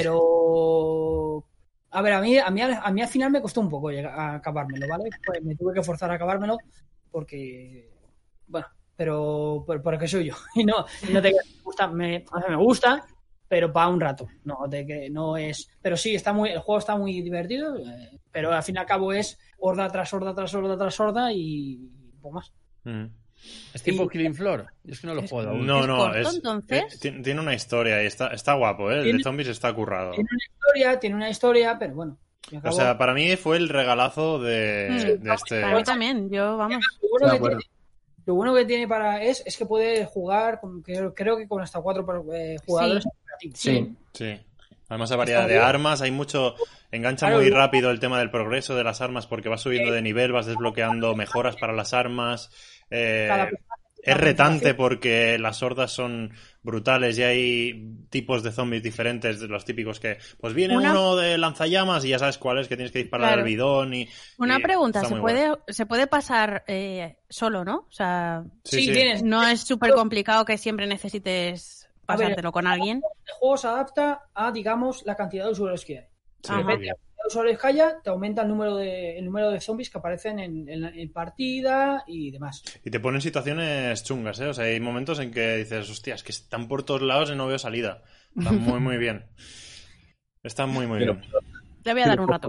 pero a ver, a mí, a mí, a mí al final me costó un poco llegar a acabármelo, ¿vale? Pues me tuve que forzar a acabármelo porque, bueno, pero por, porque soy yo y no, y no te me gusta, me, a mí me gusta, pero para un rato, no, de que no es, pero sí está muy, el juego está muy divertido, eh, pero al fin y al cabo es horda tras horda tras horda tras horda y un poco más. Mm. ¿Es tipo Killing Floor? Yo es que no lo he jugado aún. No, ¿Es no, corto, es, entonces? eh, ti- tiene una historia y está, está guapo, ¿eh? El de Tiene- zombies está currado. Tiene una historia, tiene una historia, pero bueno. al O cabo- sea, para mí fue el regalazo de, Mm. de este... Para mí también, yo, vamos. lo, bueno de que acuerdo. tiene, lo bueno que tiene para es, es que puede jugar, con, creo, creo que con hasta cuatro eh, jugadores Sí. operativos. Sí. Sí. Además hay variedad Está de bien. armas, hay mucho... Engancha Claro, muy luego- rápido el tema del progreso de las armas porque vas subiendo de nivel, vas desbloqueando mejoras para las armas. eh, Cada personaje es tiene una retante motivación. porque las hordas son brutales y hay tipos de zombies diferentes, de los típicos que... Pues viene Una- uno de lanzallamas y ya sabes cuál es, que tienes que disparar Claro. al bidón y... Una y pregunta, está ¿se muy guay. puede, se puede pasar eh, solo, no? O sea, Sí, Sí, sí. tienes. no es súper complicado que siempre necesites A ver, pasártelo con alguien. El juego se adapta a, digamos, la cantidad de usuarios que hay. Sí, Ajá. muy Depende de bien. la cantidad de usuarios que haya, te aumenta el número de, el número de zombies que aparecen en, en, en partida y demás. Y te ponen situaciones chungas, ¿eh? O sea, hay momentos en que dices, hostia, es que están por todos lados y no veo salida. Están muy, muy bien. Están muy, muy Pero- bien. Le voy a dar un rato.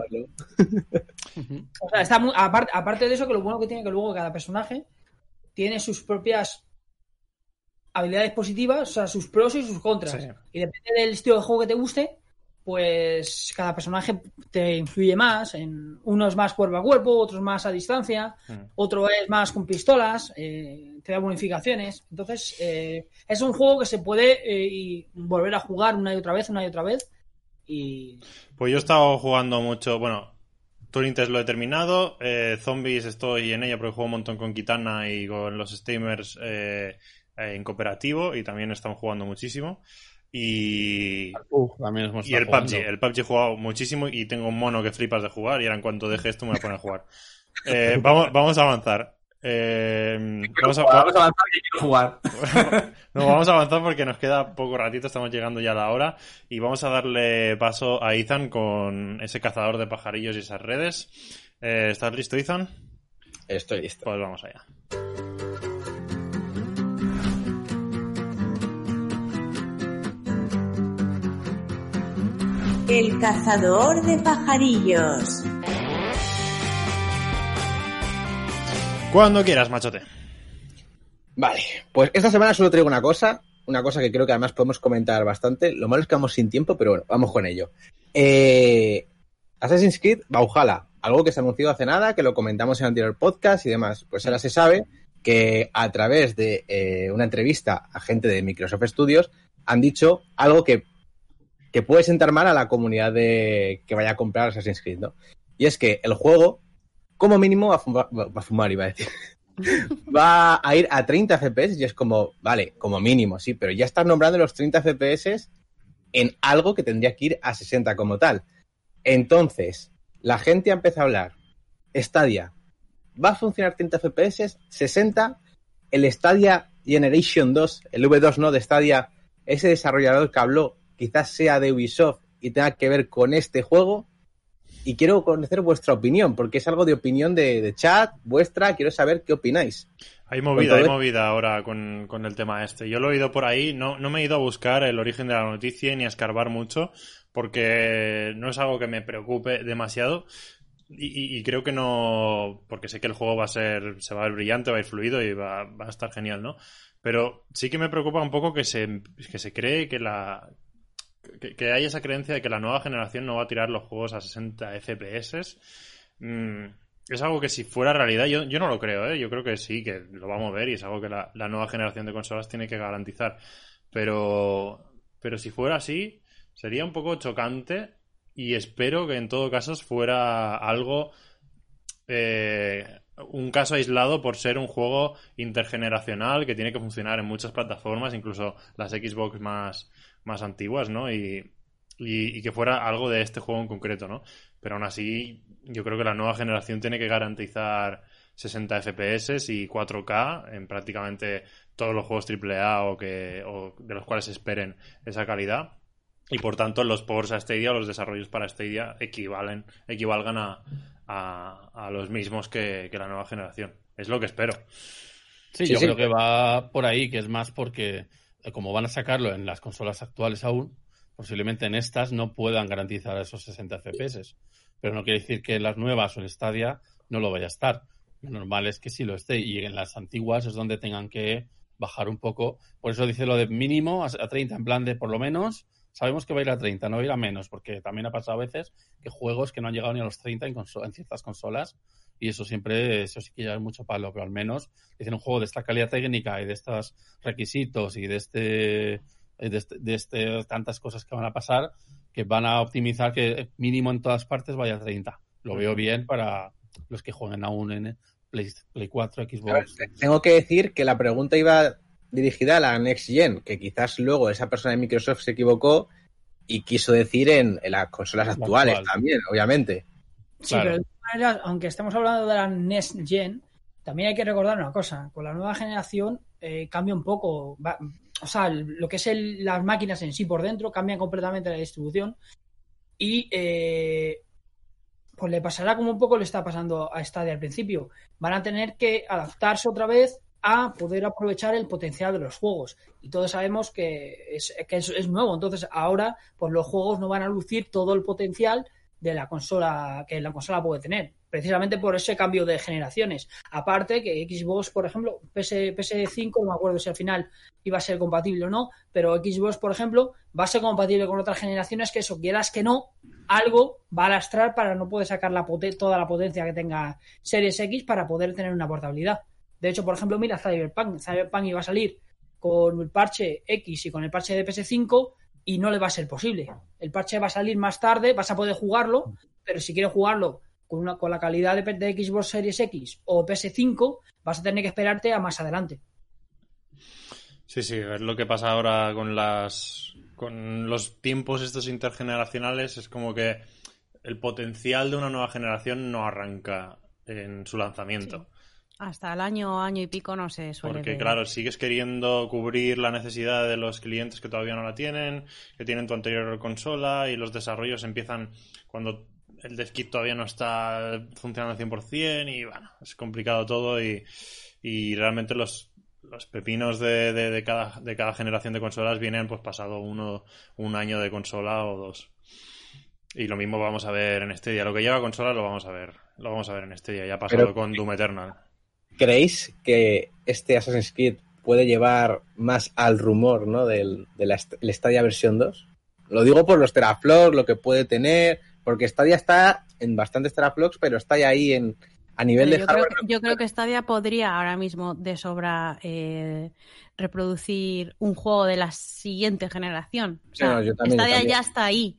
O sea, está muy, aparte, aparte de eso, que lo bueno que tiene que luego cada personaje tiene sus propias habilidades positivas, o sea, sus pros y sus contras. Sí. Y depende del estilo de juego que te guste, pues cada personaje te influye más. En unos más cuerpo a cuerpo, otros más a distancia, Mm. otro es más con pistolas, eh, te da bonificaciones. Entonces, eh, es un juego que se puede eh, y volver a jugar una y otra vez, una y otra vez. Y Pues yo he estado jugando mucho, bueno, Turing Test lo he terminado, eh, Zombies estoy en ella porque juego un montón con Kitana y con los streamers eh, eh, en cooperativo y también estamos jugando muchísimo. Y, Uf, también hemos y el estado P U B G, jugando. el P U B G he jugado muchísimo y tengo un mono que flipas de jugar y ahora en cuanto deje esto me voy a poner a jugar. Eh, vamos, vamos a avanzar. Eh, vamos, a, Vamos a avanzar que quiero jugar. no, vamos a avanzar porque nos queda poco ratito, estamos llegando ya a la hora y vamos a darle paso a Ethan con ese cazador de pajarillos y esas redes. Eh, ¿Estás listo, Ethan? Estoy listo. Pues vamos allá. El cazador de pajarillos. Cuando quieras, machote. Vale, pues esta semana solo traigo una cosa, una cosa que creo que además podemos comentar bastante. Lo malo es que vamos sin tiempo, pero bueno, vamos con ello. Eh, Assassin's Creed Valhalla, algo que se anunció hace nada, que lo comentamos en el anterior podcast y demás. Pues ahora se sabe que a través de eh, una entrevista a gente de Microsoft Studios han dicho algo que que puede sentar mal a la comunidad de que vaya a comprar Assassin's Creed, ¿no? Y es que el juego, como mínimo, va a fumar, va a fumar iba a decir, va a ir a treinta F P S y es como, vale, como mínimo, sí, pero ya estás nombrando los treinta F P S en algo que tendría que ir a sesenta como tal. Entonces, la gente ha empezado a hablar, Stadia, ¿va a funcionar treinta F P S? ¿sesenta? El Stadia Generation dos, el V dos no de Stadia, ese desarrollador que habló, quizás sea de Ubisoft y tenga que ver con este juego, y quiero conocer vuestra opinión, porque es algo de opinión de, de chat, vuestra, quiero saber qué opináis. Hay movida, hay movida ahora con, con el tema este. Yo lo he oído por ahí, no, no me he ido a buscar el origen de la noticia ni a escarbar mucho, porque no es algo que me preocupe demasiado, y, y, y creo que no, porque sé que el juego va a ser, se va a ver brillante, va a ir fluido y va, va a estar genial, ¿no? Pero sí que me preocupa un poco que se, que se cree que la... Que, que hay esa creencia de que la nueva generación no va a tirar los juegos a sesenta F P S. Mm, es algo que si fuera realidad, yo, yo no lo creo, ¿eh? Yo creo que sí, que lo vamos a ver y es algo que la, la nueva generación de consolas tiene que garantizar. Pero, pero si fuera así, sería un poco chocante y espero que en todo caso fuera algo... Eh, un caso aislado por ser un juego intergeneracional que tiene que funcionar en muchas plataformas, incluso las Xbox más, más antiguas, ¿no? Y, y, y que fuera algo de este juego en concreto, ¿no? Pero aún así, yo creo que la nueva generación tiene que garantizar sesenta F P S y cuatro K en prácticamente todos los juegos triple A o, que, o de los cuales esperen esa calidad. Y por tanto, los ports a Stadia o los desarrollos para Stadia equivalen, equivalgan a, a, a los mismos que, que la nueva generación. Es lo que espero. Sí, Sí, yo sí. creo que va por ahí, que es más porque eh, como van a sacarlo en las consolas actuales aún, posiblemente en estas no puedan garantizar esos sesenta F P S. Pero no quiere decir que en las nuevas o en Stadia no lo vaya a estar. Lo normal es que sí lo esté, y en las antiguas es donde tengan que bajar un poco. Por eso dice lo de mínimo a a treinta, en plan de por lo menos sabemos que va a ir a treinta, no va a ir a menos, porque también ha pasado a veces que juegos que no han llegado ni a los treinta en, conso- en ciertas consolas, y eso siempre, eso sí que ya es mucho palo, pero al menos dicen un juego de esta calidad técnica y de estos requisitos y de este, de este, de este tantas cosas que van a pasar, que van a optimizar que mínimo en todas partes vaya a treinta. Lo veo bien para los que jueguen aún en Play, Play cuatro, A ver, Xbox. tengo que decir que la pregunta iba dirigida a la Next Gen, que quizás luego esa persona de Microsoft se equivocó y quiso decir en, en las consolas actuales actual. también, obviamente. Sí, Claro. pero de todas maneras, aunque estemos hablando de la Next Gen, también hay que recordar una cosa. Con la nueva generación eh, cambia un poco. Va, o sea, lo que es el, las máquinas en sí por dentro cambian completamente la distribución. Y eh, pues le pasará como un poco le está pasando a Stadia al principio. Van a tener que adaptarse otra vez a poder aprovechar el potencial de los juegos. Y todos sabemos que es, que es, es nuevo. Entonces ahora pues los juegos no van a lucir todo el potencial de la consola que la consola puede tener, precisamente por ese cambio de generaciones. Aparte que Xbox, por ejemplo, P S, P S cinco, no me acuerdo si al final iba a ser compatible o no, pero Xbox, por ejemplo, va a ser compatible con otras generaciones, que eso, quieras que no, algo va a lastrar para no poder sacar la poten- toda la potencia que tenga Series X para poder tener una portabilidad. De hecho, por ejemplo, mira Cyberpunk. Cyberpunk iba a salir con el parche X y con el parche de P S cinco y no le va a ser posible. El parche va a salir más tarde, vas a poder jugarlo, pero si quieres jugarlo con, una, con la calidad de, de Xbox Series X o P S cinco, vas a tener que esperarte a más adelante. Sí, sí, es lo que pasa ahora con las con los tiempos estos intergeneracionales. Es como que el potencial de una nueva generación no arranca en su lanzamiento. Sí. Hasta el año, año y pico no se suele Porque, ver. claro, sigues queriendo cubrir la necesidad de los clientes que todavía no la tienen, que tienen tu anterior consola, y los desarrollos empiezan cuando el dev kit todavía no está funcionando al cien por ciento, y bueno, es complicado todo, y, y realmente los, los pepinos de, de, de, cada, de cada generación de consolas vienen pues pasado uno, un año de consola o dos. Y lo mismo vamos a ver en Stadia. Lo que lleva consola lo vamos a ver. Lo vamos a ver en Stadia. Ya ha pasado Pero, con Doom Eternal. ¿creéis que este Assassin's Creed puede llevar más al rumor, ¿no? del, de la el Stadia versión dos? Lo digo por los teraflops, lo que puede tener, porque Stadia está en bastantes teraflops, pero está ya ahí en, a nivel Pero de yo hardware. Creo que, yo creo que Stadia podría ahora mismo de sobra eh, reproducir un juego de la siguiente generación. O sea, Sí, no, yo también, Stadia yo también. ya está ahí.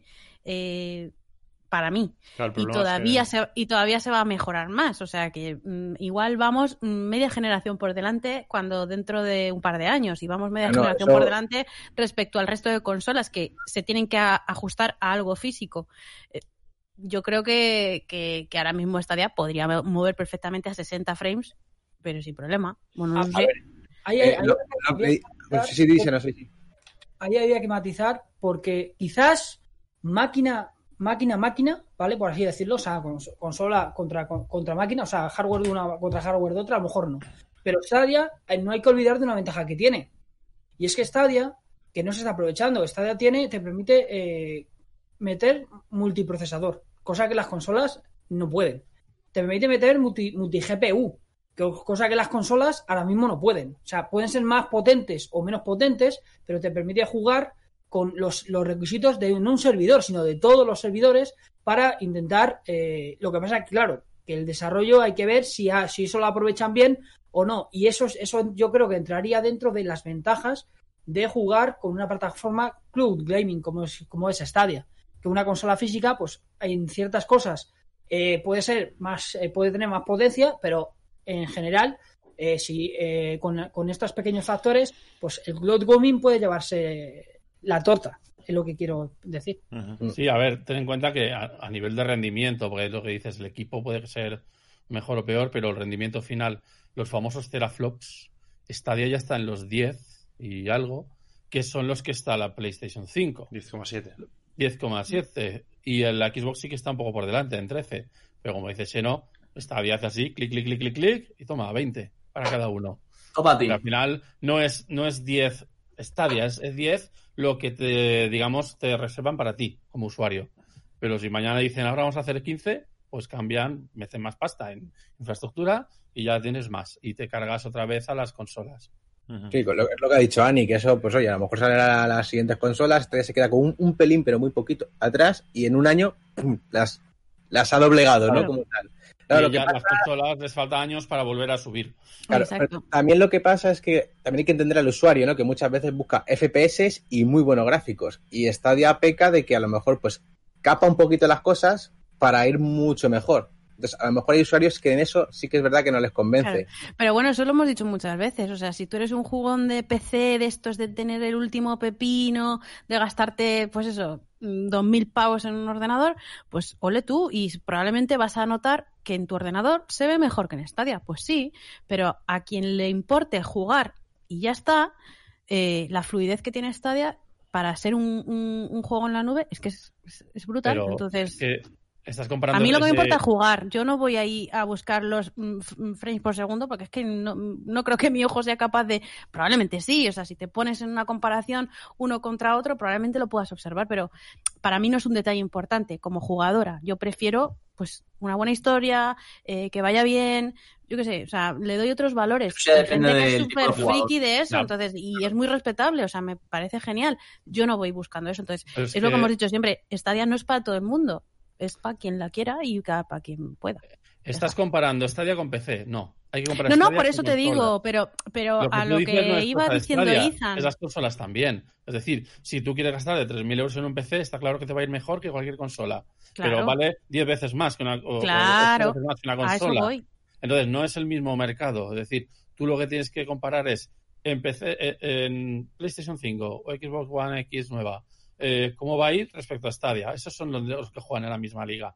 Eh, para mí. Claro, el Y problema todavía, es que... se, y todavía se va a mejorar más. O sea que mmm, igual vamos media generación por delante cuando dentro de un par de años. Y vamos media no, generación eso... por delante respecto al resto de consolas que se tienen que a, ajustar a algo físico. Eh, yo creo que, que, que ahora mismo Stadia podría mover perfectamente a sesenta frames, pero sin problema. Bueno, no a, sé. a ver, ahí, ahí, Eh, ahí, lo, ahí, lo, sí, sí, dice, no sé si. Ahí había que matizar porque quizás máquina máquina máquina, ¿vale? Por así decirlo, o sea, consola contra, contra máquina, o sea, hardware de una contra hardware de otra, a lo mejor no. Pero Stadia, no hay que olvidar de una ventaja que tiene. Y es que Stadia, que no se está aprovechando, Stadia tiene, te permite eh, meter multiprocesador, cosa que las consolas no pueden. Te permite meter multi, multi G P U, cosa que las consolas ahora mismo no pueden. O sea, pueden ser más potentes o menos potentes, pero te permite jugar con los, los requisitos de no un servidor, sino de todos los servidores para intentar, eh, lo que pasa es que, claro, que el desarrollo hay que ver si, ha, si eso lo aprovechan bien o no. Y eso, eso yo creo que entraría dentro de las ventajas de jugar con una plataforma cloud gaming como es, como es Stadia. Que una consola física, pues en ciertas cosas eh, puede ser más, eh, puede tener más potencia, pero en general, eh, si eh, con, con estos pequeños factores, pues el cloud gaming puede llevarse la torta, es lo que quiero decir. Uh-huh. Sí, a ver, ten en cuenta que a, a nivel de rendimiento, porque es lo que dices, el equipo puede ser mejor o peor, pero el rendimiento final, los famosos teraflops, Stadia ya está en los diez y algo, que son los que está la PlayStation cinco. diez coma siete. diez coma siete. Y el Xbox sí que está un poco por delante, en trece. Pero como dice Xeno, Stadia hace así, clic, clic, clic, clic, clic, y toma, veinte para cada uno. Opa, al final no es, no es diez Stadia, es, es diez lo que te, digamos, te reservan para ti como usuario. Pero si mañana dicen ahora vamos a hacer quince, pues cambian, meten más pasta en infraestructura y ya tienes más. Y te cargas otra vez a las consolas. Uh-huh. Sí, lo, es lo que ha dicho Ani, que eso, pues oye, a lo mejor salen a las siguientes consolas, este se queda con un, un pelín, pero muy poquito atrás, y en un año ¡pum! las, las ha doblegado, claro. ¿no? Como tal. Claro, y lo que ya pasa... las consolas les falta años para volver a subir. Claro, pero también lo que pasa es que también hay que entender al usuario, ¿no? Que muchas veces busca F P S y muy buenos gráficos. Y Stadia peca de que a lo mejor pues capa un poquito las cosas para ir mucho mejor. Entonces, a lo mejor hay usuarios que en eso sí que es verdad que no les convence. Claro. Pero bueno, eso lo hemos dicho muchas veces. O sea, si tú eres un jugón de P C, de estos de tener el último pepino, de gastarte, pues eso, dos mil pavos en un ordenador, pues ole tú y probablemente vas a notar que en tu ordenador se ve mejor que en Stadia. Pues sí, pero a quien le importe jugar y ya está, eh, la fluidez que tiene Stadia para ser un, un, un juego en la nube es que es, es, es brutal. Pero entonces... es que estás comparando a mí lo que ese... me importa es jugar. Yo no voy ahí a buscar los mm, frames por segundo porque es que no, no creo que mi ojo sea capaz de... Probablemente sí, o sea, si te pones en una comparación uno contra otro, probablemente lo puedas observar, pero para mí no es un detalle importante como jugadora. Yo prefiero pues una buena historia, eh, que vaya bien, yo qué sé, o sea, le doy otros valores. O sea, depende Hay gente que es del tipo de súper jugador. friki de eso, Claro. entonces, y es muy respetable, o sea, me parece genial. Yo no voy buscando eso, entonces, Pero es, es lo que- que hemos dicho siempre, Stadia no es para todo el mundo. Es para quien la quiera y para quien pueda. Estás comparando Stadia con P C. No, hay que comparar No, no, Stadia por con eso te consolas. digo, pero, pero Lo que a tú lo dices que no es iba cosa de diciendo Stadia, Ethan. es las consolas también. Es decir, si tú quieres gastar de tres mil euros en un P C, está claro que te va a ir mejor que cualquier consola. Claro. Pero vale diez veces más que una, o, Claro, o ocho veces más que una a eso consola. voy. Entonces, no es el mismo mercado. Es decir, tú lo que tienes que comparar es en P C, eh, en PlayStation cinco o Xbox One X nueva, eh, cómo va a ir respecto a Stadia. Esos son los, los que juegan en la misma liga.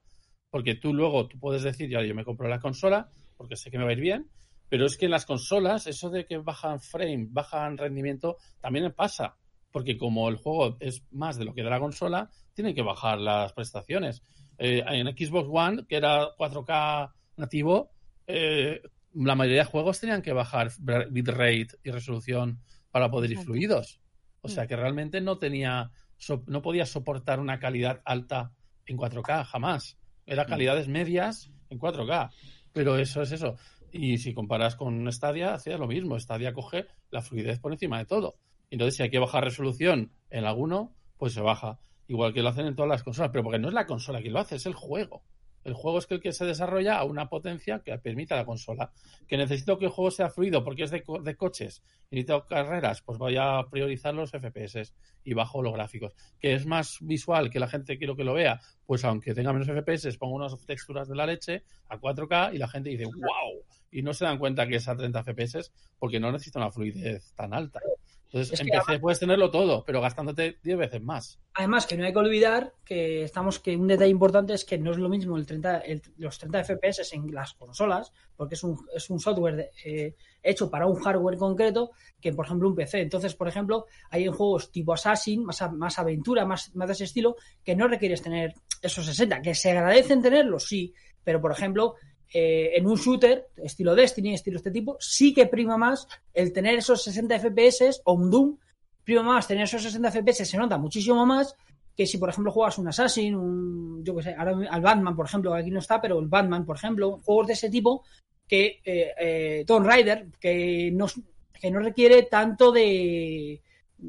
porque tú luego tú puedes decir, ya yo me compro la consola porque sé que me va a ir bien, pero es que en las consolas eso de que bajan frame, bajan rendimiento, también pasa, porque como el juego es más de lo que da la consola, tienen que bajar las prestaciones. Eh, en Xbox One, que era cuatro K nativo, eh, la mayoría de juegos tenían que bajar bitrate y resolución para poder ir fluidos. O sea que realmente no tenía, so, no podía soportar una calidad alta en cuatro K, jamás. Era calidades medias en cuatro K. Pero eso es eso. Y si comparas con Stadia, hacía lo mismo. Stadia coge la fluidez por encima de todo. Entonces, si hay que bajar resolución en alguno, pues se baja. Igual que lo hacen en todas las consolas. Pero porque no es la consola que lo hace, es el juego. El juego es que el que se desarrolla a una potencia que permita a la consola. Que necesito que el juego sea fluido porque es de, co- de coches y necesito carreras, pues voy a priorizar los F P S y bajo los gráficos. Que es más visual, que la gente quiero que lo vea, pues aunque tenga menos F P S, pongo unas texturas de la leche a cuatro K y la gente dice ¡wow! Y no se dan cuenta que es a treinta F P S porque no necesita una fluidez tan alta. Entonces, Es en que P C además- puedes tenerlo todo, pero gastándote diez veces más. Además, que no hay que olvidar que estamos que un detalle importante es que no es lo mismo el treinta, el- los treinta F P S en las consolas, porque es un, es un software de- eh, hecho para un hardware concreto, que por ejemplo un P C. Entonces, por ejemplo, hay en juegos tipo Assassin, más, a- más aventura, más, más de ese estilo, que no requieres tener esos sesenta, que se agradecen tenerlos, sí, pero por ejemplo, eh, en un shooter, estilo Destiny, estilo este tipo, sí que prima más el tener esos sesenta F P S o un Doom. Prima más tener esos sesenta F P S, se nota muchísimo más que si, por ejemplo, juegas un Assassin, un, yo qué sé, ahora al Batman, por ejemplo, que aquí no está, pero el Batman, por ejemplo, juegos de ese tipo, que eh, eh, Tomb Raider, que no, que no requiere tanto de...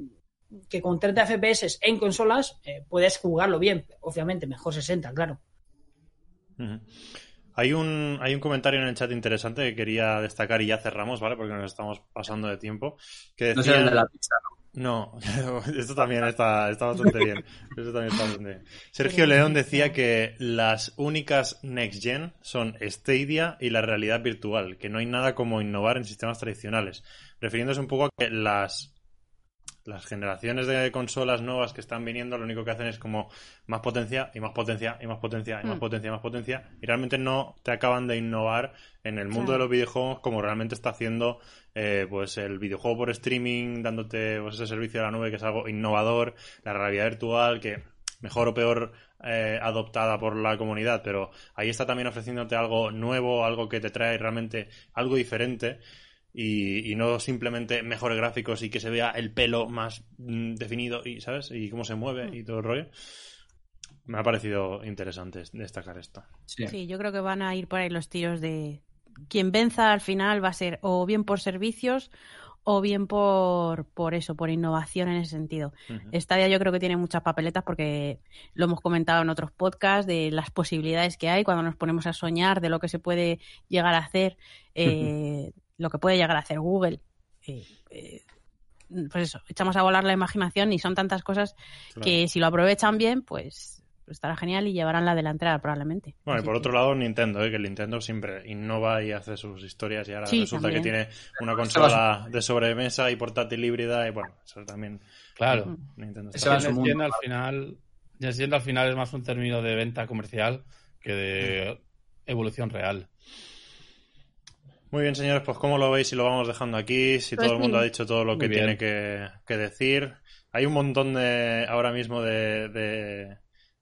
que con treinta F P S en consolas eh, puedes jugarlo bien, obviamente, mejor sesenta, claro. Uh-huh. Hay un, hay un comentario en el chat interesante que quería destacar y ya cerramos, ¿vale? Porque nos estamos pasando de tiempo. Que No decía... sé el de la pizza, ¿no? No, esto también está, está bastante bien. Esto también está bastante bien. Sergio León decía que las únicas Next Gen son Stadia y la realidad virtual, que no hay nada como innovar en sistemas tradicionales, refiriéndose un poco a que las, las generaciones de consolas nuevas que están viniendo lo único que hacen es como más potencia y más potencia y más potencia y más Mm. potencia y más potencia y realmente no te acaban de innovar en el mundo Claro. de los videojuegos como realmente está haciendo eh, pues el videojuego por streaming, dándote pues, ese servicio de la nube que es algo innovador, la realidad virtual que mejor o peor eh, adoptada por la comunidad, pero ahí está también ofreciéndote algo nuevo, algo que te trae realmente algo diferente. Y, y no simplemente mejores gráficos y que se vea el pelo más mm, definido y, ¿sabes? Y cómo se mueve y todo el rollo. Me ha parecido interesante destacar esto. Sí. Sí, yo creo que van a ir por ahí los tiros de quien venza al final va a ser o bien por servicios o bien por, por eso, por innovación en ese sentido. Uh-huh. Stadia yo creo que tiene muchas papeletas porque lo hemos comentado en otros podcasts de las posibilidades que hay cuando nos ponemos a soñar de lo que se puede llegar a hacer, eh, lo que puede llegar a hacer Google. Eh, eh, pues eso, echamos a volar la imaginación y son tantas cosas Claro. que si lo aprovechan bien, pues estará genial y llevarán la delantera probablemente. Bueno, y Así por que- otro lado, Nintendo, ¿eh? Que el Nintendo siempre innova y hace sus historias y ahora Sí, resulta también. que tiene una consola de sobremesa y portátil híbrida y bueno, eso también Claro. Ujú. Nintendo Ese está va bien. en su Next mundo, Gen al claro. final, Next Gen al final es más un término de venta comercial que de evolución real. Muy bien, señores, pues ¿cómo lo veis? Y lo vamos dejando aquí. Si Pues todo el mundo sí. ha dicho todo lo Muy que bien. tiene que, que decir. Hay un montón de ahora mismo de, de,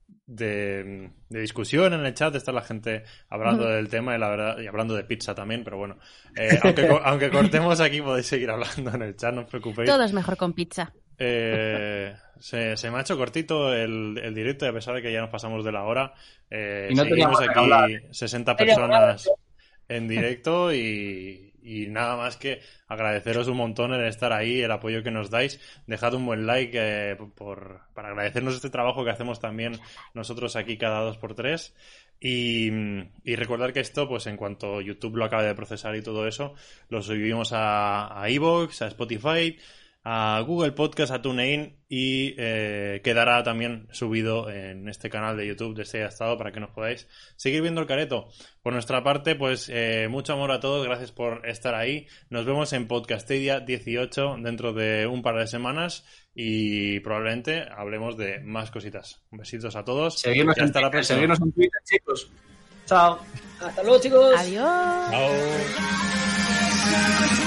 de, de discusión en el chat. Está la gente hablando Ujú. del tema y la verdad y hablando de pizza también, pero bueno. Eh, aunque, co- aunque cortemos aquí podéis seguir hablando en el chat, no os preocupéis. Todo es mejor con pizza. Eh, se, se me ha hecho cortito el, el directo y a pesar de que ya nos pasamos de la hora, eh, Y no seguimos teníamos que aquí hablar. sesenta Pero, personas en directo y, y nada más que agradeceros un montón el estar ahí, el apoyo que nos dais. Dejad un buen like eh, por, para agradecernos este trabajo que hacemos también nosotros aquí cada dos por tres. Y, y recordar que esto, pues en cuanto YouTube lo acabe de procesar y todo eso, lo subimos a, a iVoox, a Spotify, a Google Podcast, a TuneIn y eh, quedará también subido en este canal de YouTube de Este Estado para que nos podáis seguir viendo el careto. Por nuestra parte, pues eh, mucho amor a todos, gracias por estar ahí. Nos vemos en Podcastedia dieciocho dentro de un par de semanas y probablemente hablemos de más cositas. Besitos a todos Seguirnos y en hasta la Twitter, próxima. seguirnos en Twitter, chicos. Chao. Hasta luego, chicos. Adiós. Chao.